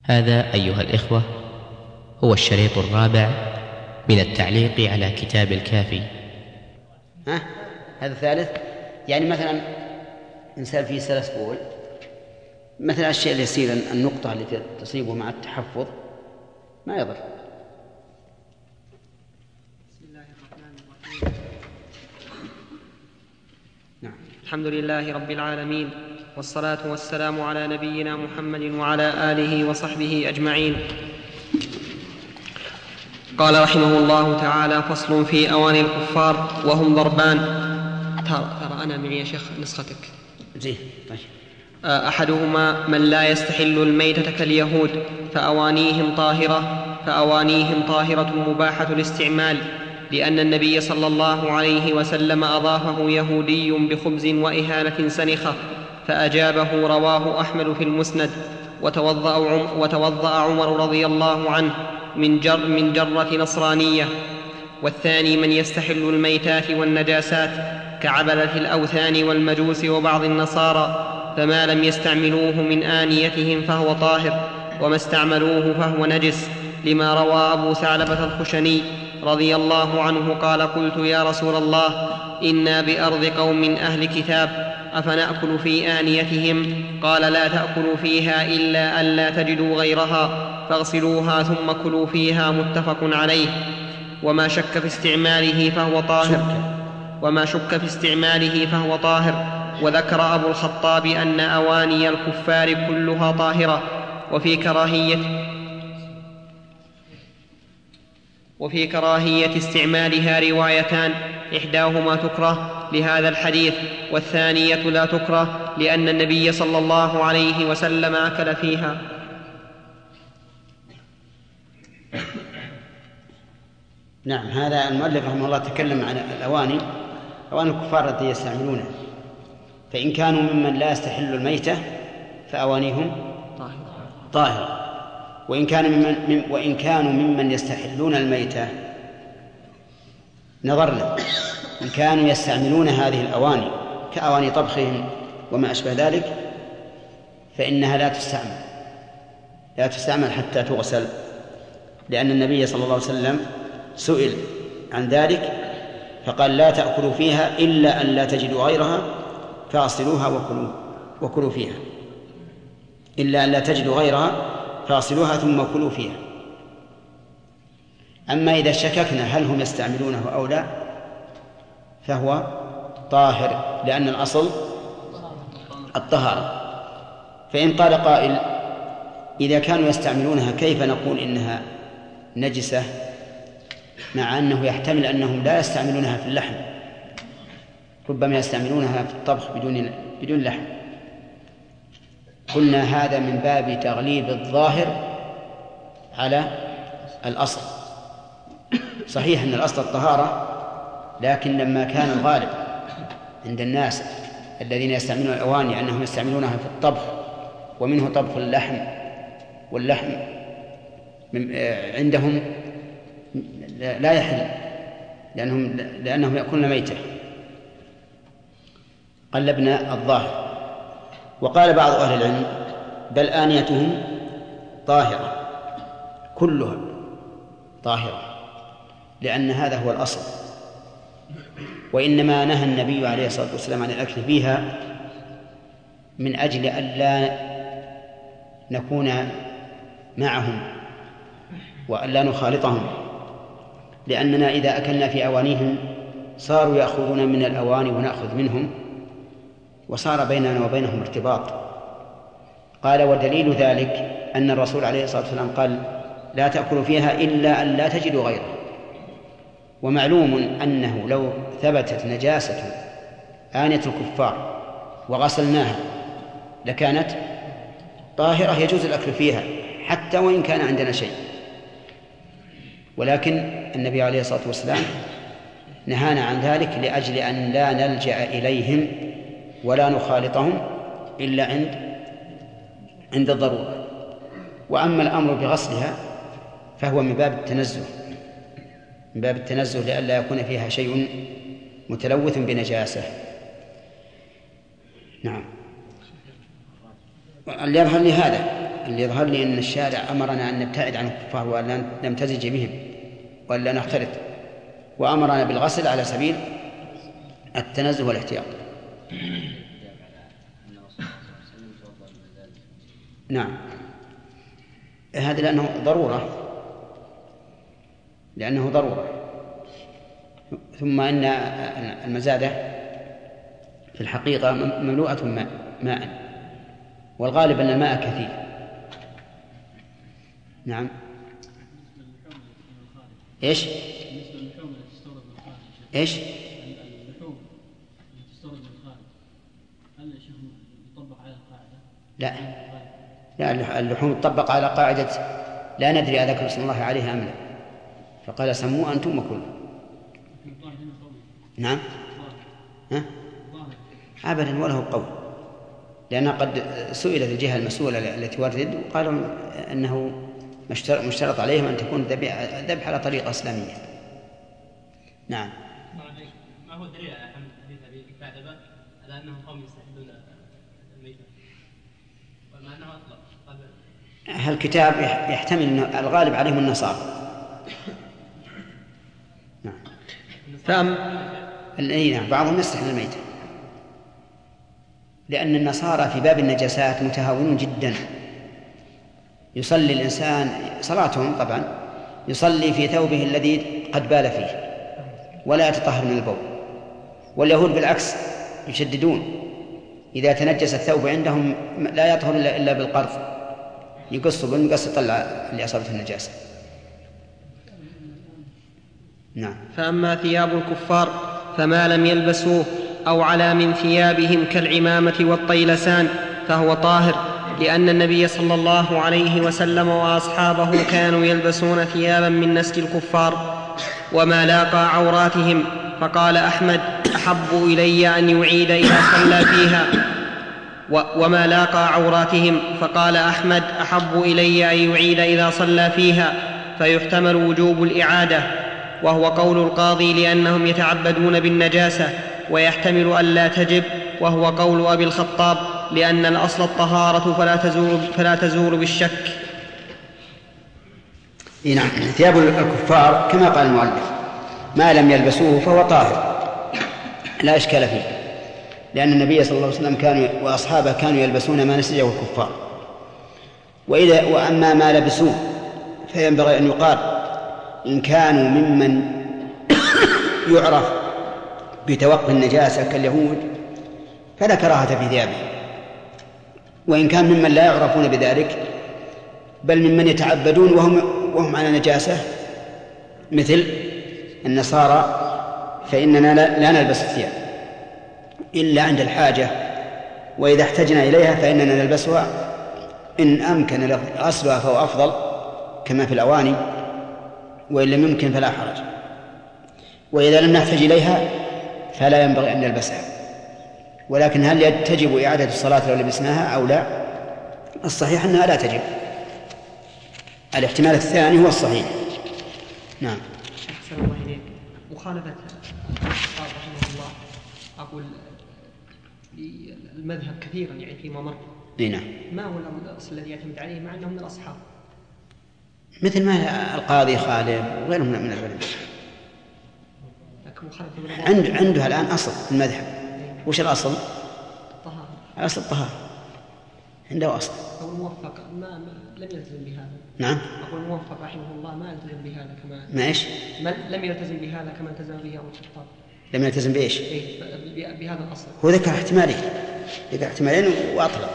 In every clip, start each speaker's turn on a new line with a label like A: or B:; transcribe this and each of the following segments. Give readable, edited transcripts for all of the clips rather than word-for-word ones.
A: هذا أيها الإخوة هو الشريط الرابع من التعليق على كتاب الكافي.
B: هذا الثالث. يعني مثلا إنسان فيه سلس بول، مثلا الشيء اليسير النقطة التي تصيبه مع التحفظ ما يضر.
C: بسم الله الرحمن الرحيم.
B: نعم.
C: الحمد لله رب العالمين، والصلاة والسلام على نبينا محمد وعلى آله وصحبه أجمعين. قال رحمه الله تعالى: فصل في أواني الكفار وهم ضربان. ترى أنا معي يا شيخ نسختك.
B: طيب.
C: أحدهما من لا يستحل الميتة كاليهود، فأوانيهم طاهرة مباحة الاستعمال، لأن النبي صلى الله عليه وسلم أضافه يهودي بخبز وإهانة سنخة فأجابه. رواه أحمد في المسند. وتوضأ عمر رضي الله عنه من جرة نصرانية. والثاني من يستحل الميتات والنجاسات كعبدة الأوثان والمجوس وبعض النصارى، فما لم يستعملوه من آنيتهم فهو طاهر، وما استعملوه فهو نجس، لما روى أبو ثعلبة الخشني رضي الله عنه قال: قلت يا رسول الله، إنا بأرض قوم من أهل كتاب، أفنأكل في آنيتهم؟ قال: لا تأكلوا فيها إلا أن لا تجدوا غيرها، فاغسلوها ثم كلوا فيها. متفق عليه. وما شك في استعماله فهو طاهر. وذكر أبو الخطاب أن أواني الكفار كلها طاهرة. وفي كراهية استعمالها روايتان: إحداهما تكره لهذا الحديث، والثانية لا تكره لأن النبي صلى الله عليه وسلم أكل فيها.
B: نعم. هذا المؤلف رحمه الله تكلم عن الأواني، أواني الكفار التي يستعملونها، فإن كانوا ممن لا يستحل الميتة فأوانيهم طاهرة، وإن كانوا ممن يستحلون الميتة نظرنا، إن كانوا يستعملون هذه الأواني كأواني طبخهم وما أشبه ذلك فإنها لا تستعمل حتى تغسل، لأن النبي صلى الله عليه وسلم سئل عن ذلك فقال: لا تأكلوا فيها إلا أن لا تجدوا غيرها فاغسلوها وكلوا فيها، إلا أن لا تجدوا غيرها فاغسلوها ثم كلوا فيها. أما إذا شككنا هل هم يستعملونه أو لا فهو طاهر، لأن الأصل الطهارة. فإن قال قائل: إذا كانوا يستعملونها كيف نقول إنها نجسة، مع أنه يحتمل أنهم لا يستعملونها في اللحم، ربما يستعملونها في الطبخ بدون لحم؟ قلنا هذا من باب تغليب الظاهر على الأصل. صحيح أن الأصل الطهارة، لكن لما كان الغالب عند الناس الذين يستعملون الأواني أنهم يستعملونها في الطبخ، ومنه طبخ اللحم، واللحم عندهم لا يحل لأنهم يأكلون ميتة، قلبنا الظاهر. وقال بعض أهل العلم: بل آنيتهم طاهرة، كلها طاهرة، لأن هذا هو الأصل. وإنما نهى النبي عليه الصلاة والسلام عن الأكل فيها من أجل أن لا نكون معهم وأن لا نخالطهم، لأننا إذا أكلنا في أوانيهم صاروا يأخذون من الأواني ونأخذ منهم، وصار بيننا وبينهم ارتباط. قال: ودليل ذلك أن الرسول عليه الصلاة والسلام قال: لا تأكلوا فيها إلا أن لا تجدوا غيرها. ومعلوم أنه لو ثبتت نجاسة آنية الكفار وغسلناها لكانت طاهرة يجوز الأكل فيها حتى وإن كان عندنا شيء، ولكن النبي عليه الصلاة والسلام نهانا عن ذلك لأجل أن لا نلجأ إليهم ولا نخالطهم إلا عند الضرورة. وأما الأمر بغسلها فهو من باب التنزه لئلا يكون فيها شيء متلوث بنجاسة. نعم. اللي يظهر لي هذا اللي يظهر لي أن الشارع أمرنا أن نبتعد عن الكفار وأن نمتزج بهم وأن لا نختلط، وأمرنا بالغسل على سبيل التنزه والاحتياط. نعم، هذا لأنه ضرورة. ثم أن المزادة في الحقيقة مملوءة ماء، والغالب أن الماء كثير. نعم. إيش؟ إيش؟
D: اللحوم التي تستورد من الخارج هل يطبق على القاعدة؟
B: لا، اللحوم تطبق على قاعدة لا ندري أذكر اسم الله عليها أم لا، فقال سموه أنتم وكلوا. نعم. أبدا وله قول، لأن قد سئلت الجهة المسؤولة التي وردت وقالوا أنه مشترط عليهم أن تكون ذبح على طريقة إسلامية. نعم.
D: ما هو الدليل على حمل حديث أبي كعبة على أنهم قوم يستحلون الميتة وما أنه أطلق؟
B: هالكتاب يحتمل أن الغالب عليهم النصارى. نعم. نعم، بعضهم يستحل الميتة، لأن النصارى في باب النجاسات متهاونون جدا. يصلي الإنسان صلاتهم طبعا يصلي في ثوبه الذي قد بال فيه ولا يتطهر من البول، واليهود بالعكس يشددون، إذا تنجس الثوب عندهم لا يطهر إلا بالقرض، يقصوا بالمقص يطلع اللي أصابته النجاسة. نعم.
C: فأما ثياب الكفار فما لم يلبسوه أو على من ثيابهم كالعمامة والطيلسان فهو طاهر، لأن النبي صلى الله عليه وسلم وأصحابه كانوا يلبسون ثيابا من نسج الكفار وما لاقى عوراتهم، فقال أحمد أحب إلي أن يعيد إذا صلى فيها، وما لاقى عوراتهم، فقال أحمد أحب إلي أن يعيد إذا صلى فيها، فيحتمل وجوب الإعادة، وهو قول القاضي لأنهم يتعبدون بالنجاسة، ويحتمل أن لا تجب، وهو قول أبي الخطاب لأن الأصل الطهارة فلا تزول بالشك.
B: نعم. ثياب الكفار كما قال المؤلف ما لم يلبسوه فهو طاهر لا إشكال فيه، لأن النبي صلى الله عليه وسلم وأصحابه كانوا يلبسون ما نسجه الكفار. وأما ما لبسوه فينبغي أن يقال إن كانوا ممن يعرف بتوقي النجاسة كاليهود فلا كراهة في ثيابه، وإن كان ممن لا يعرفون بذلك بل ممن يتعبدون وهم على نجاسة مثل النصارى فإننا لا نلبس الثياب إلا عند الحاجة، وإذا احتجنا إليها فإننا نلبسها إن أمكن غسلها فهو أفضل كما في الأواني، وإن لم يمكن فلا حرج، وإذا لم نحتج إليها فلا ينبغي أن نلبسها. ولكن هل تجب إعادة الصلاة لو لبسناها أو لا؟ الصحيح أنها لا تجب. الاحتمال الثاني هو الصحيح. نعم.
C: أحسن الله إليك. مخالفة رحمه الله أقول المذهب كثيرا يعني فيما مر.
B: نعم.
C: ما هو الأصل الذي يعتمد عليه مع أنه من الأصحاب؟
B: مثل ما القاضي خالد وغيرهم من العلماء عندها الآن أصل في المذهب. وش الأصل؟
C: الطهارة.
B: أصل الطهارة عنده أصل.
C: أو الموفق لم يلتزم بهذا.
B: نعم.
C: أقول الموفق رحمه الله ما التزم بهذا كما.
B: ما إيش؟
C: لم يلتزم بهذا كما التزم به أبو الخطاب.
B: لم يلتزم بإيش؟
C: بهذا الأصل.
B: هو ذكر احتمالين. ذكر احتمالين وأطلق.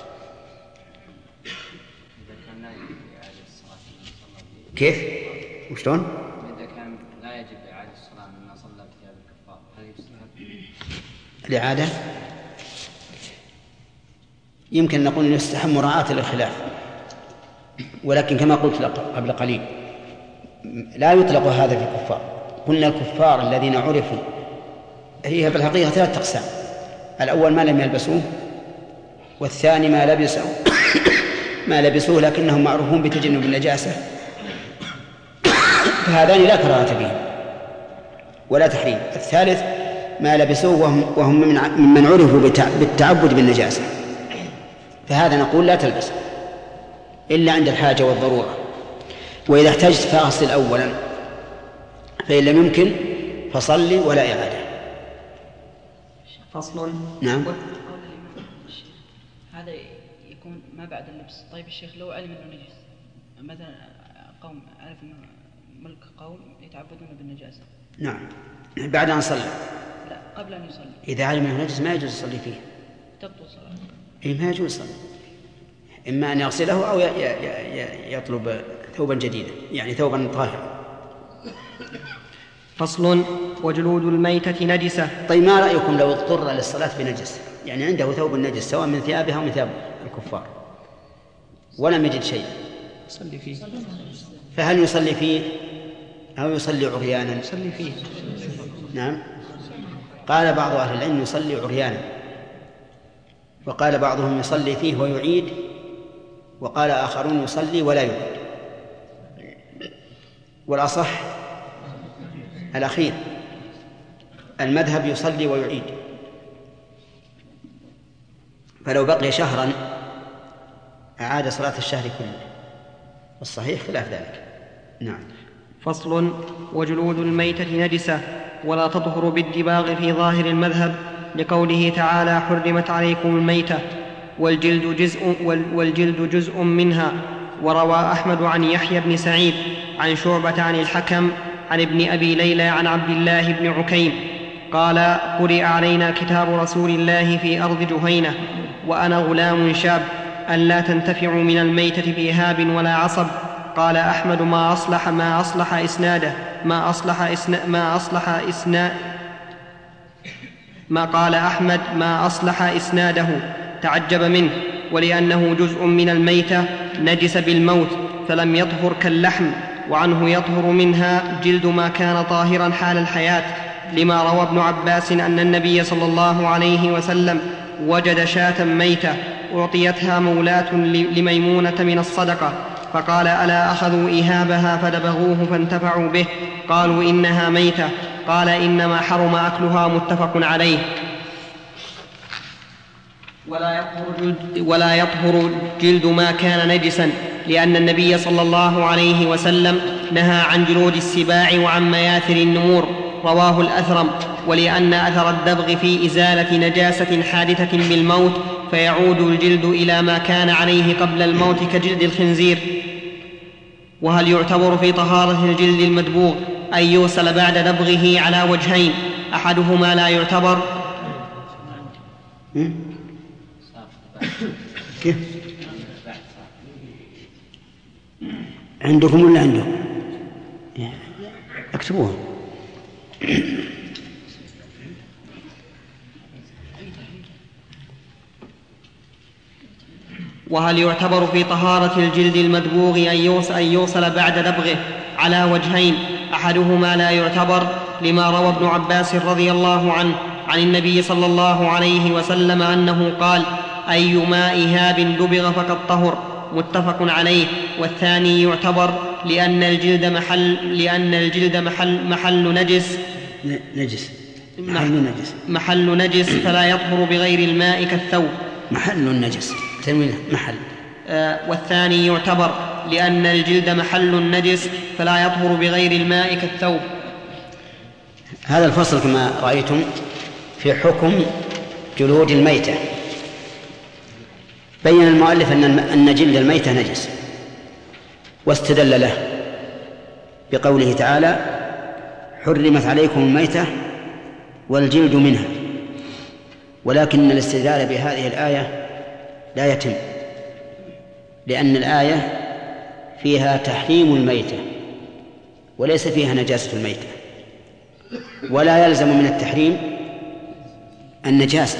B: كيف؟ وشلون؟
D: إذا كان لا يجب إعادة الصلاة مما صلى بثياب الكفار هل يستحب؟
B: الإعادة يمكن أن نقول يستحب مراعاة للخلاف، ولكن كما قلت قبل قليل لا يطلق هذا في الكفار. قلنا الكفار الذين عرفوا هي في الحقيقة 3 أقسام: الأول ما لم يلبسوه، والثاني ما لبسوه لكنهم معروفون بتجنب النجاسة، فهذان لا كراهة فيهم ولا تحريم. الثالث ما لبسوه وهم ممن عرفوا بالتعبد بالنجاسة، فهذا نقول لا تلبس. إلا عند الحاجة والضرورة. وإذا احتجت فأغسل أولا، فإن لم يمكن فصلي ولا إعادة.
C: فصل.
B: نعم.
E: هذا يكون ما بعد اللبس. طيب الشيخ لو علم أنه نجس، مثلا قوم عرف أنه ملك قوم يتعبدون بالنجاسة.
B: نعم، بعد أن صلى.
E: لا، قبل أن يصلي.
B: إذا علم أنه نجس ما يجوز يصلي فيه.
E: تبطل صلاته.
B: إيه ما يجوز يصلي، إما أن يغسله أو يطلب ثوبا جديدا، يعني ثوبا طاهرا.
C: فصل. وجلود الميتة نجسة.
B: طيب ما رأيكم لو اضطر للصلاة بنجس، يعني عنده ثوب نجس سواء من ثيابها أو من ثياب الكفار ولم يجد شيء،
C: يصلي فيه.
B: فهل يصلي فيه أو يصلي عريانا؟
C: يصلي فيه.
B: نعم. قال بعض أهل العلم يصلي عريانا، وقال بعضهم يصلي فيه ويعيد، وقال آخرون يصلي ولا يعيد. والأصح الأخير، المذهب يصلي ويعيد، فلو بقي شهرا أعاد صلاة الشهر كله، والصحيح خلاف ذلك. نعم.
C: فصل. وجلود الميتة نجسة ولا تطهر بالدباغ في ظاهر المذهب، لقوله تعالى حرمت عليكم الميتة والجلد جزء منها. وروى أحمد عن يحيى بن سعيد عن شعبة عن الحكم عن ابن أبي ليلى عن عبد الله بن عكيم قال قرئ علينا كتاب رسول الله في أرض جهينة وأنا غلام شاب أن لا تنتفعوا من الميتة بإهاب ولا عصب. قال أحمد ما أصلح إسناده ما قال أحمد ما أصلح إسناده، تعجب منه، ولأنه جزء من الميتة نجس بالموت فلم يطهر كاللحم، وعنه يطهر منها جلد ما كان طاهرا حال الحياة، لما روى ابن عباس أن النبي صلى الله عليه وسلم وجد شاة ميتة أعطيتها مولاة لميمونة من الصدقة، فقال ألا أخذوا إهابها فدبغوه فانتفعوا به؟ قالوا إنها ميتة. قال إنما حرم أكلها. متفق عليه. ولا يطهر جلد ما كان نجسا، لأن النبي صلى الله عليه وسلم نهى عن جلود السباع وعن مياثر النمور، رواه الأثرم. ولأن أثر الدبغ في إزالة نجاسة حادثة بالموت، فيعود الجلد إلى ما كان عليه قبل الموت كجلد الخنزير. وهل يعتبر في طهارة الجلد المدبوغ أن يغسل بعد دبغه على وجهين، أحدهما لا يعتبر.
B: كيف عندكم ولا عندهم؟ اكتبوها.
C: وهل يعتبر في طهارة الجلد المدبوغ أن يغسل بعد دبغه على وجهين، أحدهما لا يعتبر، لما روى ابن عباس رضي الله عنه عن النبي صلى الله عليه وسلم أنه قال أيما إهاب دبغ فقد طهر، متفق عليه. والثاني يعتبر لأن الجلد محل نجس فلا يطهر بغير الماء كالثوب.
B: محل نجس تنوين محل.
C: والثاني يعتبر لأن الجلد محل نجس فلا يطهر بغير الماء كالثوب.
B: هذا الفصل كما رأيتم في حكم جلود الميتة. بين المؤلف أن جلد الميتة نجس، واستدل له بقوله تعالى حرمت عليكم الميتة والجلد منها، ولكن الاستدلال بهذه الآية لا يتم، لأن الآية فيها تحريم الميتة وليس فيها نجاسة الميتة، ولا يلزم من التحريم النجاسة،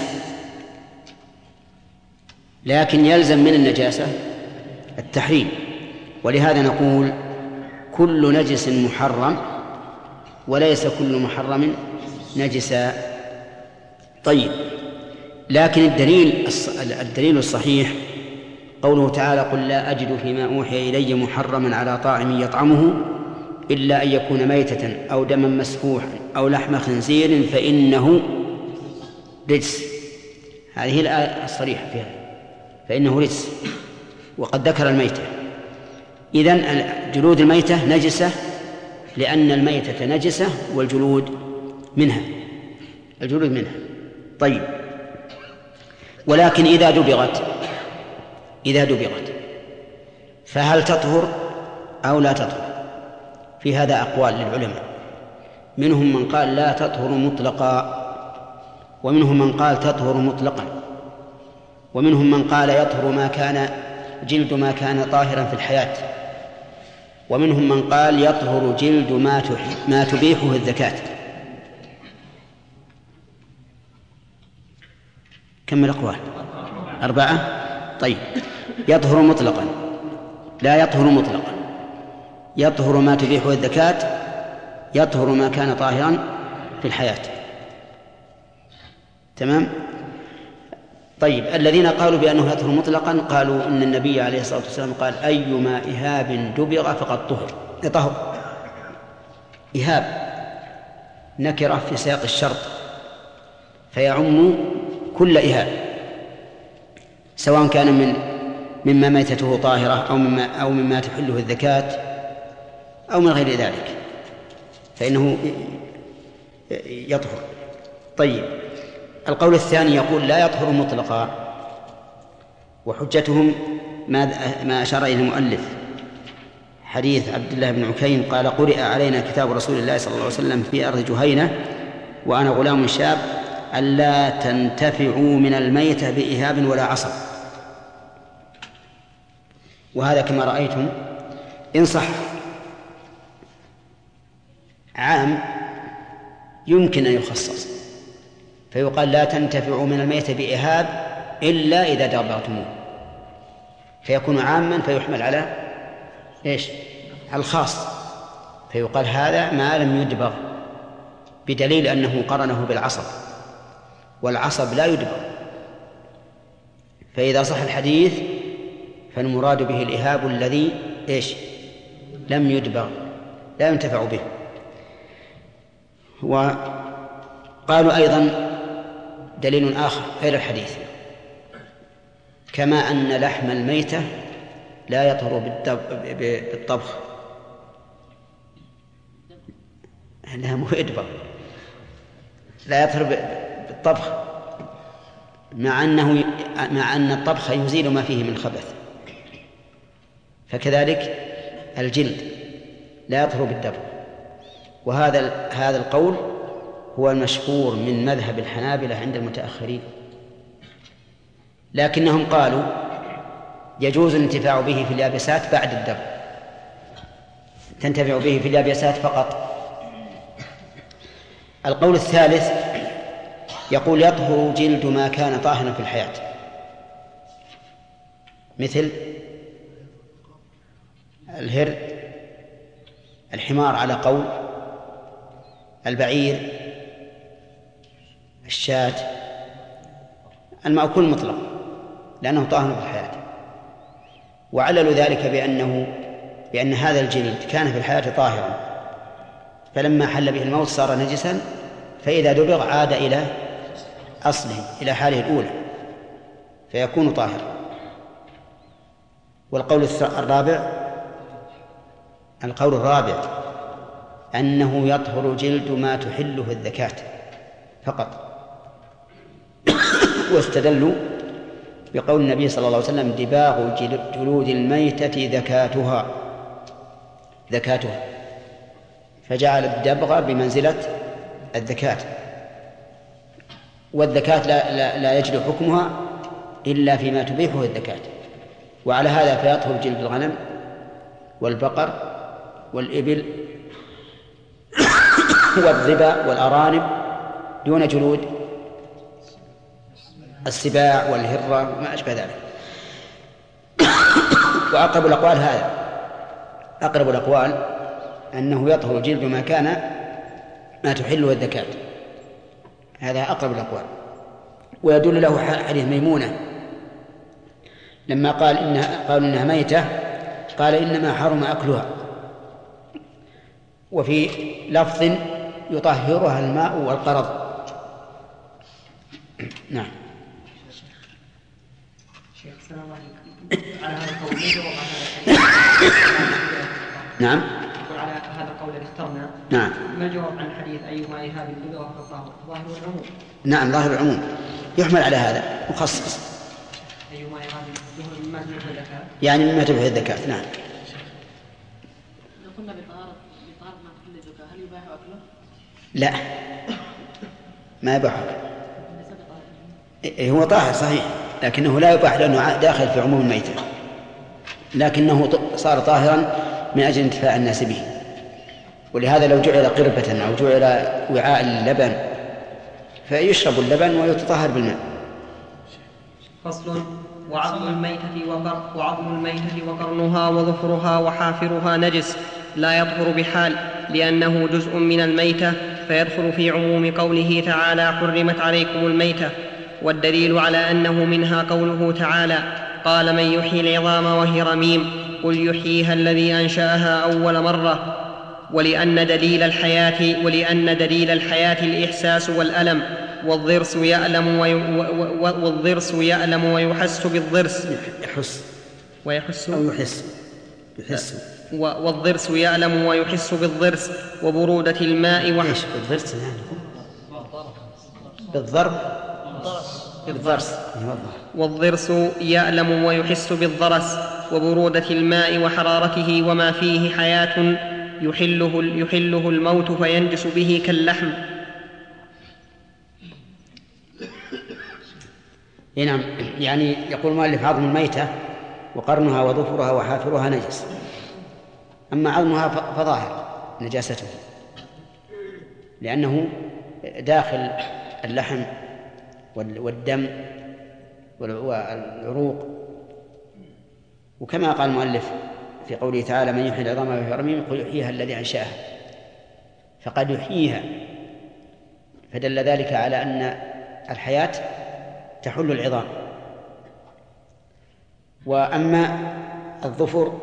B: لكن يلزم من النجاسة التحريم. ولهذا نقول كل نجس محرم وليس كل محرم نجسا. طيب، لكن الدليل الصحيح قوله تعالى قل لا أجد فيما أوحي إلي محرما على طاعم يطعمه إلا أن يكون ميتة أو دما مسفوحا أو لحم خنزير فإنه رجس. هذه الآية الصريحة فيها، فإنه رجس، وقد ذكر الميتة. إذن جلود الميتة نجسة لأن الميتة نجسة والجلود منها، الجلود منها. طيب، ولكن إذا دبغت فهل تطهر أو لا تطهر؟ في هذا أقوال للعلماء، منهم من قال لا تطهر مطلقا، ومنهم من قال تطهر مطلقا، ومنهم من قال يطهر جلد ما كان طاهرا في الحياة، ومنهم من قال يطهر جلد ما تبيحه الزكاة. كم الأقوال؟ 4. طيب، يطهر مطلقا، لا يطهر مطلقا، يطهر ما تبيحه الزكاة، يطهر ما كان طاهرا في الحياة. تمام؟ طيب، الذين قالوا بأنه يطهر مطلقا قالوا إن النبي عليه الصلاة والسلام قال أيما إهاب دبغ فقد طهر. إهاب نكرة في سياق الشرط فيعم كل إهاب، سواء كان مما ميتته طاهرة أو مما تحله الزكاة أو من غير ذلك فإنه يطهر. طيب، القول الثاني يقول لا يطهر مطلقا، وحجتهم ما أشار إليه المؤلف، حديث عبد الله بن عكيم قال قرئ علينا كتاب رسول الله صلى الله عليه وسلم في أرض جهينة وأنا غلام شاب ألا تنتفعوا من الميتة بإهاب ولا عصب. وهذا كما رأيتم إن صح عام يمكن أن يخصص، فيقال لا تنتفعوا من الميتة بإهاب إلا إذا دبغتموه، فيكون عاما فيحمل على إيش؟ على الخاص، فيقال هذا ما لم يدبغ، بدليل أنه قرنه بالعصب، والعصب لا يدبغ. فإذا صح الحديث فالمراد به الإهاب الذي إيش؟ لم يدبغ، لا ينتفع به. وقالوا أيضا دليل آخر غير الحديث، كما أن لحم الميتة لا يطهر بالطبخ، لا مو يدبغ، لا يطهر بالطبخ، مع أن الطبخ يزيل ما فيه من خبث، فكذلك الجلد لا يطهر بالدبغ. وهذا القول هو المشهور من مذهب الحنابلة عند المتأخرين، لكنهم قالوا يجوز الانتفاع به في اليابسات بعد الدبغ، تنتفع به في اليابسات فقط. القول الثالث يقول يطهر جلد ما كان طاهرا في الحياة، مثل الهر، الحمار على قول، البعير، الشاة، المأكول مطلق لأنه طاهر في الحياة. وعللوا ذلك بأن هذا الجلد كان في الحياة طاهرا، فلما حل به الموت صار نجسا، فإذا دبغ عاد إلى أصله، إلى حاله الأولى، فيكون طاهرا. والقول الرابع أنه يطهر جلد ما تحله الزكاة فقط. واستدلوا بقول النبي صلى الله عليه وسلم دباغ جلود الميتة ذكاتها، فجعل الدبغ بمنزلة الذكاة، والذكاة لا يجري حكمها إلا فيما تبيحه الذكاة. وعلى هذا فيطهر جلد الغنم والبقر والإبل والظبا والأرانب دون جلود السباع والهرة وما أشبه ذلك. وأقرب الأقوال هذا، أقرب الأقوال أنه يطهر جلد ما تحله الذكاة، هذا أقرب الأقوال. ويدل له حديث ميمونة لما قالوا إنها ميتة، قال إنما حرم أكلها، وفي لفظ يطهرها الماء والقرض. نعم.
F: شيخ السلام عليكم. على هذا القول
B: نعم.
C: يقول على هذا القول الذي اخترنا.
B: نعم.
C: ما الجواب عن الحديث أيما إهاب البلوى فالطهر؟ ظاهر العموم.
B: نعم ظاهر العموم يحمل على هذا مخصص.
C: أيما إهاب الدهر مما تبه الذكاء.
B: يعني مما تبه الذكاء. نعم.
E: لو قلنا بطهارة ما تحل الذكاء هل يباح أكله؟
B: لا ما يباح. هو طاهر صحيح لكنه لا يباح لأنه داخل في عموم الميتة، لكنه صار طاهرا من أجل انتفاع الناس به. ولهذا لو جعل قربة أو جعل وعاء اللبن فيشرب اللبن ويتطهر بالماء.
C: فصل. وعظم الميتة وقرنها وظفرها وحافرها نجس لا يطهر بحال، لأنه جزء من الميتة فيدخل في عموم قوله تعالى حرمت عليكم الميتة. والدليل على أنه منها قوله تعالى قال من يحيي العظام وهي رميم قل يحييها الذي أنشأها أول مرة. ولأن دليل الحياة الإحساس والألم، والضرس يألم ويحس بالضرس والضرس يألم ويحس بالضرس وبرودة الماء
B: بالضرس بالضرب بالضرس.
C: والضرس يألم ويحس بالضرس وبرودة الماء وحرارته وما فيه حياة يحله الموت فينجس به كاللحم.
B: نعم. يعني يقول المؤلف عظم الميتة وقرنها وظفرها وحافرها نجس، أما عظمها فظاهر نجاسته لأنه داخل اللحم والدم والعروق. وكما قال المؤلف في قوله تعالى من يحيي العظام وهي رميم يقول يحييها الذي أنشأها، فقد يحييها، فدل ذلك على أن الحياة تحل العظام. وأما الظفر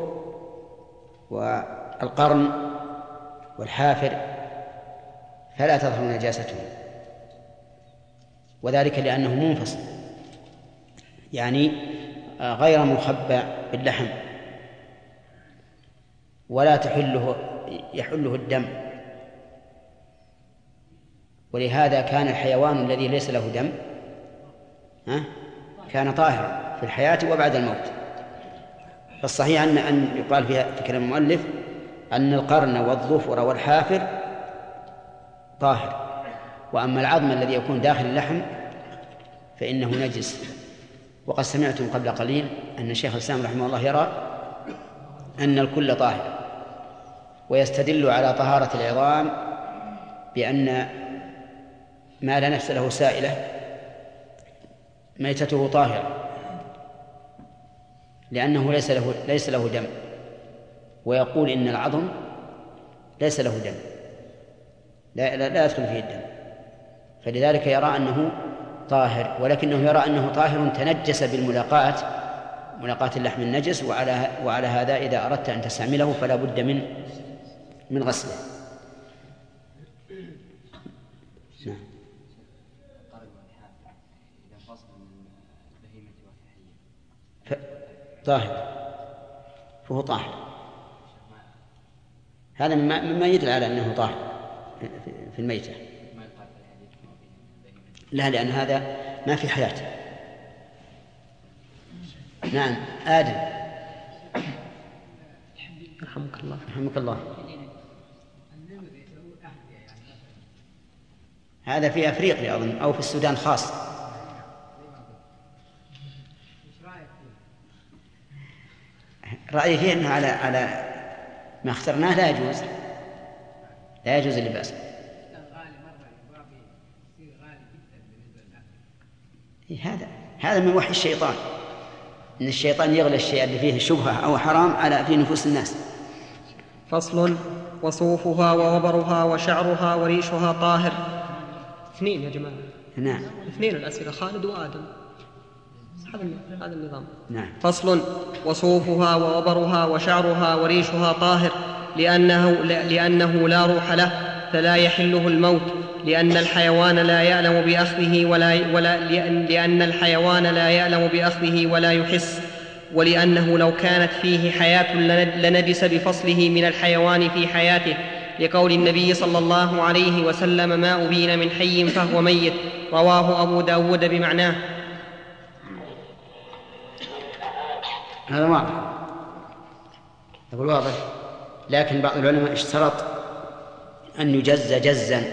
B: والقرن والحافر فلا تظهر نجاسته، وذلك لأنه منفصل يعني غير مخبى باللحم ولا يحله الدم. ولهذا كان الحيوان الذي ليس له دم كان طاهرا في الحياة وبعد الموت. فالصحيح أن يقال في كلام المؤلف أن القرن والظفر والحافر طاهر، وأما العظم الذي يكون داخل اللحم فإنه نجس. وقد سمعتم قبل قليل أن الشيخ الإسلام رحمه الله يرى أن الكل طاهر، ويستدل على طهارة العظام بأن ما لا نفس له سائلة ميتته طاهرة لأنه ليس له دم، ويقول إن العظم ليس له دم لا يدخل فيه الدم، فلذلك يرى أنه طاهر، ولكنه يرى أنه طاهر تنجس ملاقاة اللحم النجس، وعلى هذا إذا أردت أن تستعمله فلا بد من غسله. نعم. طاهر فهو طاهر، هذا مما يدل على أنه طاهر في الميتة. لا، لأن هذا ما في حياة. نعم. آدم رحمك الله. هذا في أفريقيا أظن أو في السودان خاص. رأيي فيه أنه على ما اخترناه لا يجوز اللباس. هذا من وحي الشيطان، إن الشيطان يغلى الشيء اللي فيه شبهة أو حرام في نفوس الناس.
C: فصل. وصوفها ووبرها وشعرها وريشها طاهر. 2 يا جماعة.
B: نعم.
C: 2 الأسئلة، خالد وآدم، هذا النظام.
B: نعم.
C: فصل. وصوفها ووبرها وشعرها وريشها طاهر لأنه لا روح له فلا يحله الموت، لأن الحيوان لا يألم بأخذه ولا يحس، ولأنه لو كانت فيه حياة لنجس بفصله من الحيوان في حياته، لقول النبي صلى الله عليه وسلم: ما أبين من حي فهو ميت. رواه أبو داود بمعناه.
B: هذا واضح، يقول واضح، لكن بعض العلماء اشترط أن يجز جزا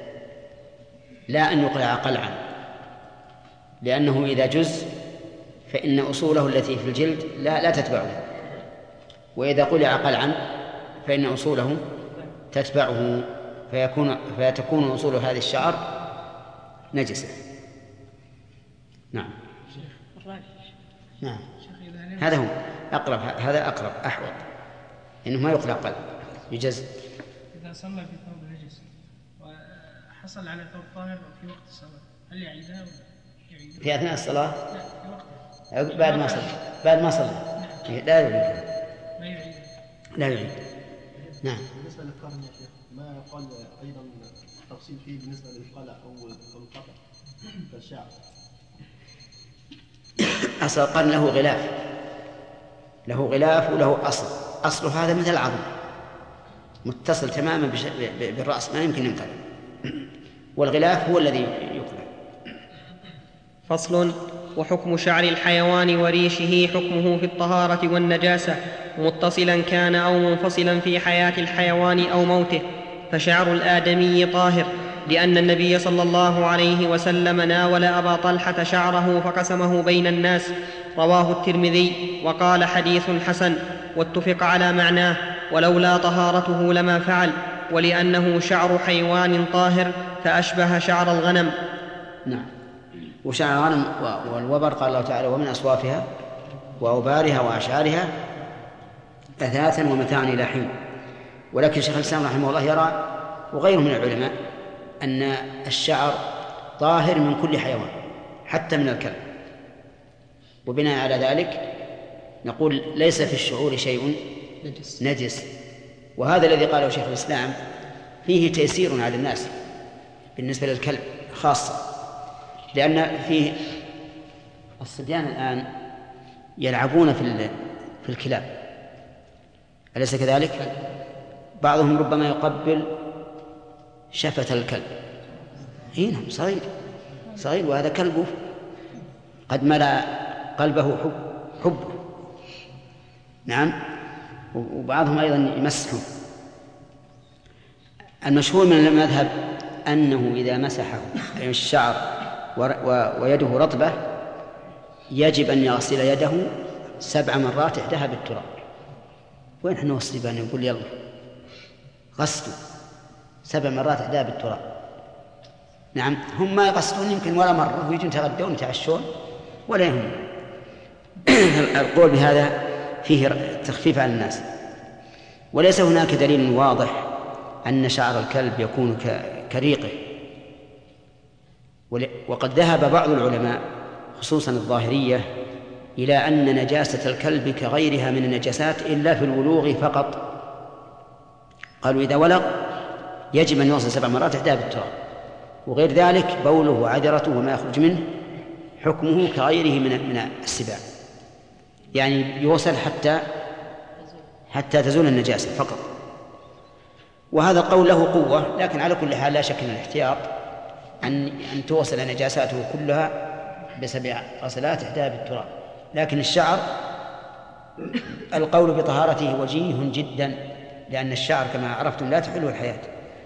B: لا أن يقلع قلعا، لأنه إذا جز فإن أصوله التي في الجلد لا تتبعه، وإذا قلع قلعا فإن أصوله تتبعه، فتكون أصول هذه الشعر نجسة. نعم نعم، هذا هو أقرب، هذا أقرب أحوط، إنه ما يقلع قلب، يجز.
F: إذا صلى في ثوب نجس وحصل على ثوب طاهر في وقت الصلاة، هل يعيدها ولا يعيدها؟
B: في أثناء الصلاة؟
F: لا، في وقتها.
B: بعد ما صلى لا يعيدها.
F: ما يعيدها.
B: لا يعيد. نعم.
G: بالنسبة للقرن يا شيخ، ما يقال أيضا تفصيل فيه بالنسبة للقلع أو القطع كالشعر؟
B: أصل القرن له غلاف وله أصل هذا مثل العظم متصل تماما بالرأس، ما يمكن ينقلع، والغلاف هو الذي يقلع.
C: فصل. وحكم شعر الحيوان وريشه حكمه في الطهارة والنجاسة، متصلا كان أو منفصلا في حياة الحيوان أو موته. فشعر الآدمي طاهر، لأن النبي صلى الله عليه وسلم ناول أبا طلحة شعره فقسمه بين الناس. رواه الترمذي وقال: حديث حسن، واتفق على معناه، ولولا طهارته لما فعل، ولأنه شعر حيوان طاهر فأشبه شعر الغنم.
B: نعم. وشعر الغنم والوبر قال الله تعالى: ومن أصوافها وأوبارها وأشعارها أثاثا ومتاعا إلى حين. ولكن شيخ الإسلام رحمه الله يرى، وغيره من العلماء، أن الشعر طاهر من كل حيوان حتى من الكلب، وبناء على ذلك نقول ليس في الشعور شيء نجس. وهذا الذي قاله شيخ الإسلام فيه تيسير على الناس بالنسبة للكلب خاصة، لأن فيه الصبيان الآن يلعبون في الكلاب، أليس كذلك؟ بعضهم ربما يقبل شفة الكلب، هنا صغير وهذا كلبه قد ملأ قلبه حبه. نعم. وبعضهم أيضا يمسحه. المشهور من المذهب أنه إذا مسحه الشعر ويده رطبة يجب أن يغسل يده 7 مرات إحداها بالتراب. وين احنا والصبيان يقول يلا غسلوا 7 مرات إحداها بالتراب. نعم، هم ما يغسلون يمكن ولا مرة، ويجون يتغدون ويتعشون ولا يهم. القول بهذا فيه تخفيف على الناس. وليس هناك دليل واضح أن شعر الكلب يكون كريقه. وقد ذهب بعض العلماء خصوصا الظاهرية إلى أن نجاسة الكلب كغيرها من النجاسات إلا في الولوغ فقط. قالوا إذا ولغ يجب أن يغسل 7 مرات إحداها بالتراب، وغير ذلك بوله وعذرته وما يخرج منه حكمه كغيره من السباع، يعني يغسل حتى تزول النجاسة فقط. وهذا القول له قوة، لكن على كل حال لا شك من الاحتياط أن توصل نجاساته كلها ب7 غسلات إحداها بالتراب. لكن الشعر القول بطهارته وجيه جدا، لأن الشعر كما عرفتم لا تحله الحياة.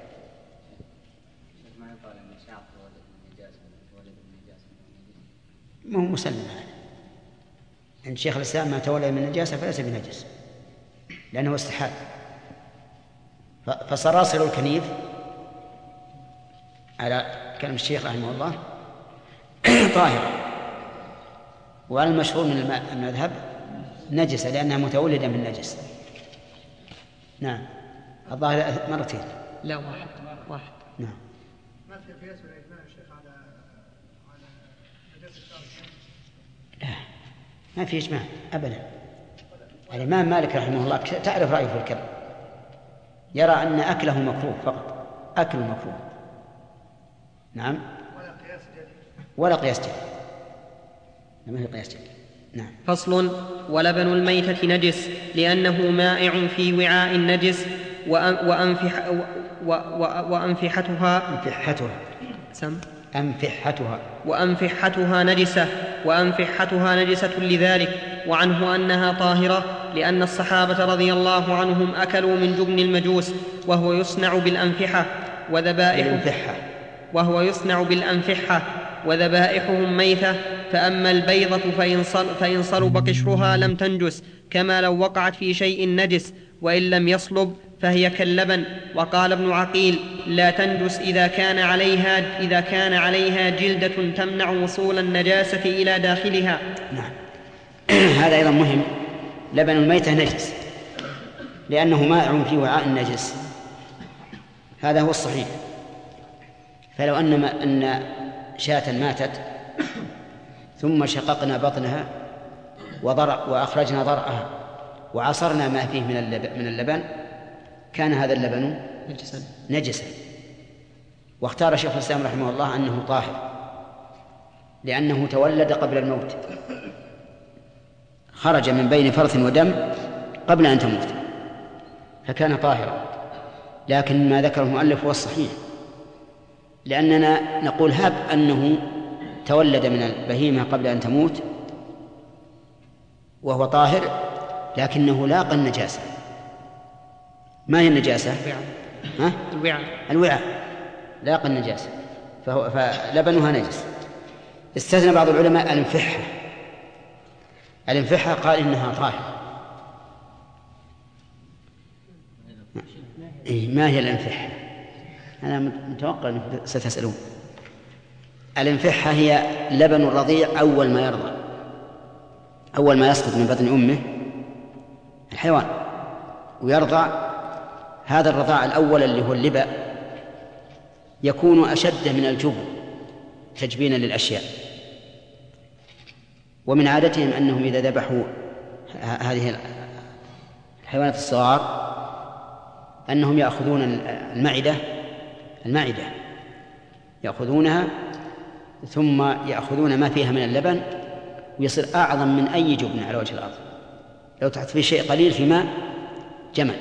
B: ما هو مسلم هذا عند شيخ الإسلام، ما تولى من النجاسة فليس بنجس لأنه استحال. فصراصر الكنيف على كلام الشيخ رحمه الله طاهر، وعلى المشهور من المذهب نجسة لأنها متولدة من نجس. نعم، الظاهر مرتين.
C: لا، واحد.
B: نعم.
F: ما في قياس ولا إجماع يا شيخ على نجاسة الشعر؟
B: لا، ما في إجماع أبدا. الإمام مالك رحمه الله تعرف رأيه في الكلب، يرى أن أكله مكروه فقط، أكله مكروه. نعم.
F: ولا قياس جديد.
B: ولا قياس جديد، ما في قياس جديد. نعم.
C: فصل. ولبن الميتة نجس لأنه مائع في وعاء نجس وأنفحتها نجسة لذلك، وعنه أنها طاهرة لأن الصحابة رضي الله عنهم أكلوا من جبن المجوس وهو يصنع بالأنفحة وذبائحهم ميتة. فأما البيضة فإن صلب قشرها لم تنجس كما لو وقعت في شيء نجس، وإن لم يصلب فهي كاللبن. وقال ابن عقيل: لا تنجس إذا كان عليها جلدة تمنع وصول النجاسة إلى داخلها.
B: نعم. هذا أيضا مهم. لبن الميتة نجس لأنه مائع في وعاء نجس، هذا هو الصحيح. فلو أن شاة ماتت ثم شققنا بطنها وأخرجنا ضرعها وعصرنا ما فيه من اللبن كان هذا اللبن نجسا. واختار شيخ الإسلام رحمه الله أنه طاهر لأنه تولد قبل الموت، خرج من بين فرث ودم قبل أن تموت فكان طاهرا. لكن ما ذكره المؤلف هو الصحيح، لأننا نقول هب أنه تولد من البهيمة قبل أن تموت وهو طاهر لكنه لاقى النجاسة. ما هي النجاسة؟ الوعاء لاقى النجاسة فلبنها نجس. استثنى بعض العلماء الانفحة قال إنها طاهرة. ما هي الانفحة؟ أنا متوقع أنك ستسألون. الانفحة هي لبن الرضيع أول ما يرضع، أول ما يسقط من بطن أمه الحيوان ويرضع. هذا الرضاع الأول اللي هو اللبأ يكون أشد من الجبن تجبينا للأشياء. ومن عادتهم أنهم إذا ذبحوا هذه الحيوانات الصغار أنهم يأخذون المعدة يأخذونها ثم يأخذون ما فيها من اللبن ويصير أعظم من أي جبن على وجه الأرض. لو تحط فيه شيء قليل في ماء جمد.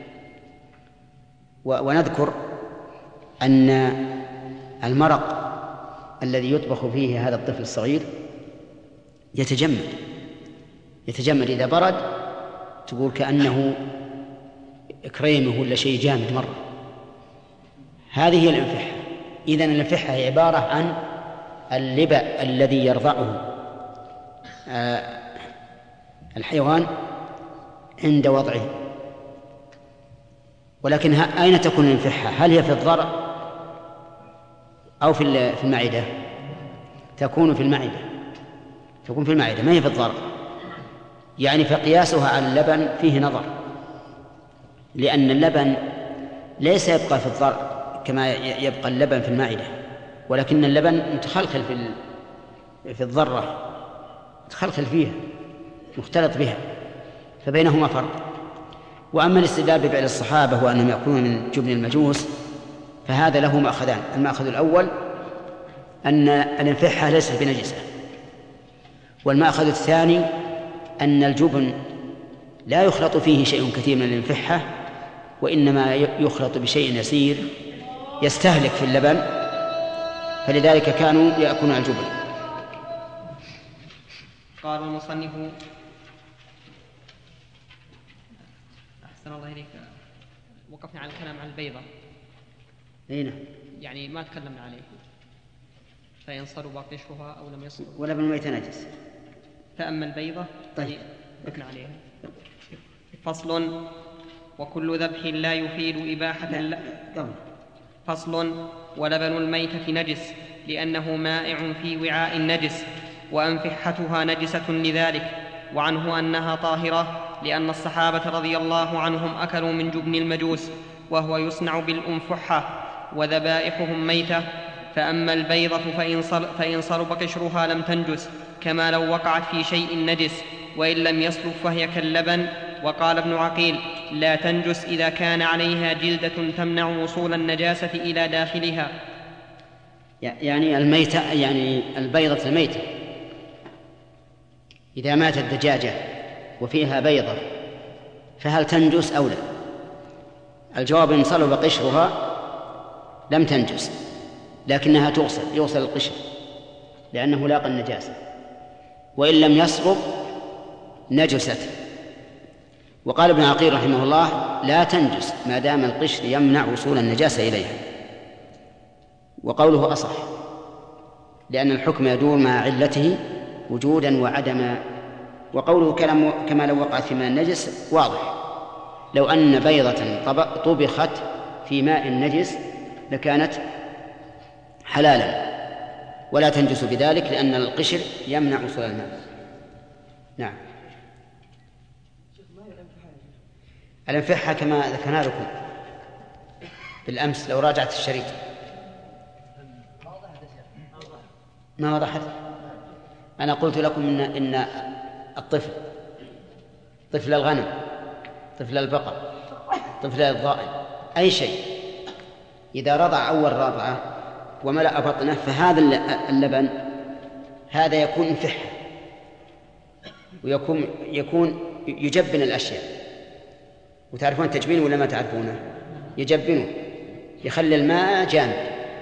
B: ونذكر أن المرق الذي يطبخ فيه هذا الطفل الصغير يتجمد إذا برد تقول كأنه كريمه ولا شيء جامد مرة. هذه هي الانفحة. إذن الانفحة هي عبارة عن اللبأ الذي يرضعه الحيوان عند وضعه. ولكن أين تكون الانفحة؟ هل هي في الضرع أو في المعدة؟ تكون في المعدة ما هي في الضرع. يعني فقياسها على اللبن فيه نظر، لأن اللبن ليس يبقى في الضرع كما يبقى اللبن في المعدة، ولكن اللبن متخلخل في الذرة، متخلخل فيها مختلط بها، فبينهما فرق. وأما الاستدلال بفعل الصحابة وأنهم يأكلون من جبن المجوس فهذا له مأخذان. المأخذ الأول أن الانفحة ليست بنجسة، والمأخذ الثاني أن الجبن لا يخلط فيه شيء كثير من الانفحة، وإنما يخلط بشيء يسير يستهلك في اللبن، فلذلك كانوا يأكلون الجبن.
C: قال المصنف: أحسن الله إليك، وقفنا على الكلام عن البيضة.
B: أين؟
C: يعني ما تكلمنا عليه. فإن صلب قشرها أو لم يصلب.
B: ولبن الميت نجس.
C: فأما البيضة
B: طيب
C: ذكرنا عليها. فصل. وكل ذبح لا يفيد إباحة فصل. ولبن الميتة نجس لأنه مائع في وعاء نجس، وأنفحتها نجسة لذلك، وعنه أنها طاهرة لأن الصحابة رضي الله عنهم أكلوا من جبن المجوس وهو يصنع بالأنفحة، وذبائحهم ميتة. فأما البيضة فإن صلب قشرها لم تنجس كما لو وقعت في شيء نجس، وإن لم يصلب فهي كاللبن. وقال ابن عقيل: لا تنجس إذا كان عليها جلدة تمنع وصول النجاسة إلى داخلها.
B: يعني الميتة، يعني البيضة الميتة إذا ماتت دجاجة وفيها بيضة فهل تنجس أو لا؟ الجواب إن صلب قشرها لم تنجس، لكنها يغسل القشر لأنه لاقى النجاسة، وإن لم يصلب نجست. وقال ابن عقيل رحمه الله لا تنجس ما دام القشر يمنع وصول النجاسة إليها، وقوله أصح لأن الحكم يدور مع علته وجودا وعدما. وقوله كما لو وقعت في ماء النجس واضح، لو أن بيضة طبخت في ماء نجس لكانت حلالا ولا تنجس بذلك لأن القشر يمنع وصول الماء. نعم. الانفحة كما ذكرنا لكم بالأمس لو راجعت الشريط ما وضحت. أنا قلت لكم إن الطفل، طفل الغنم، طفل البقر، طفل الضائن، أي شيء إذا رضع أول رضعة وملأ بطنه فهذا اللبن هذا يكون انفحة ويكون يجبن الأشياء. وتعرفون التجبين ولا ما تعرفونه؟ يجبنه، يخلي الماء جامد.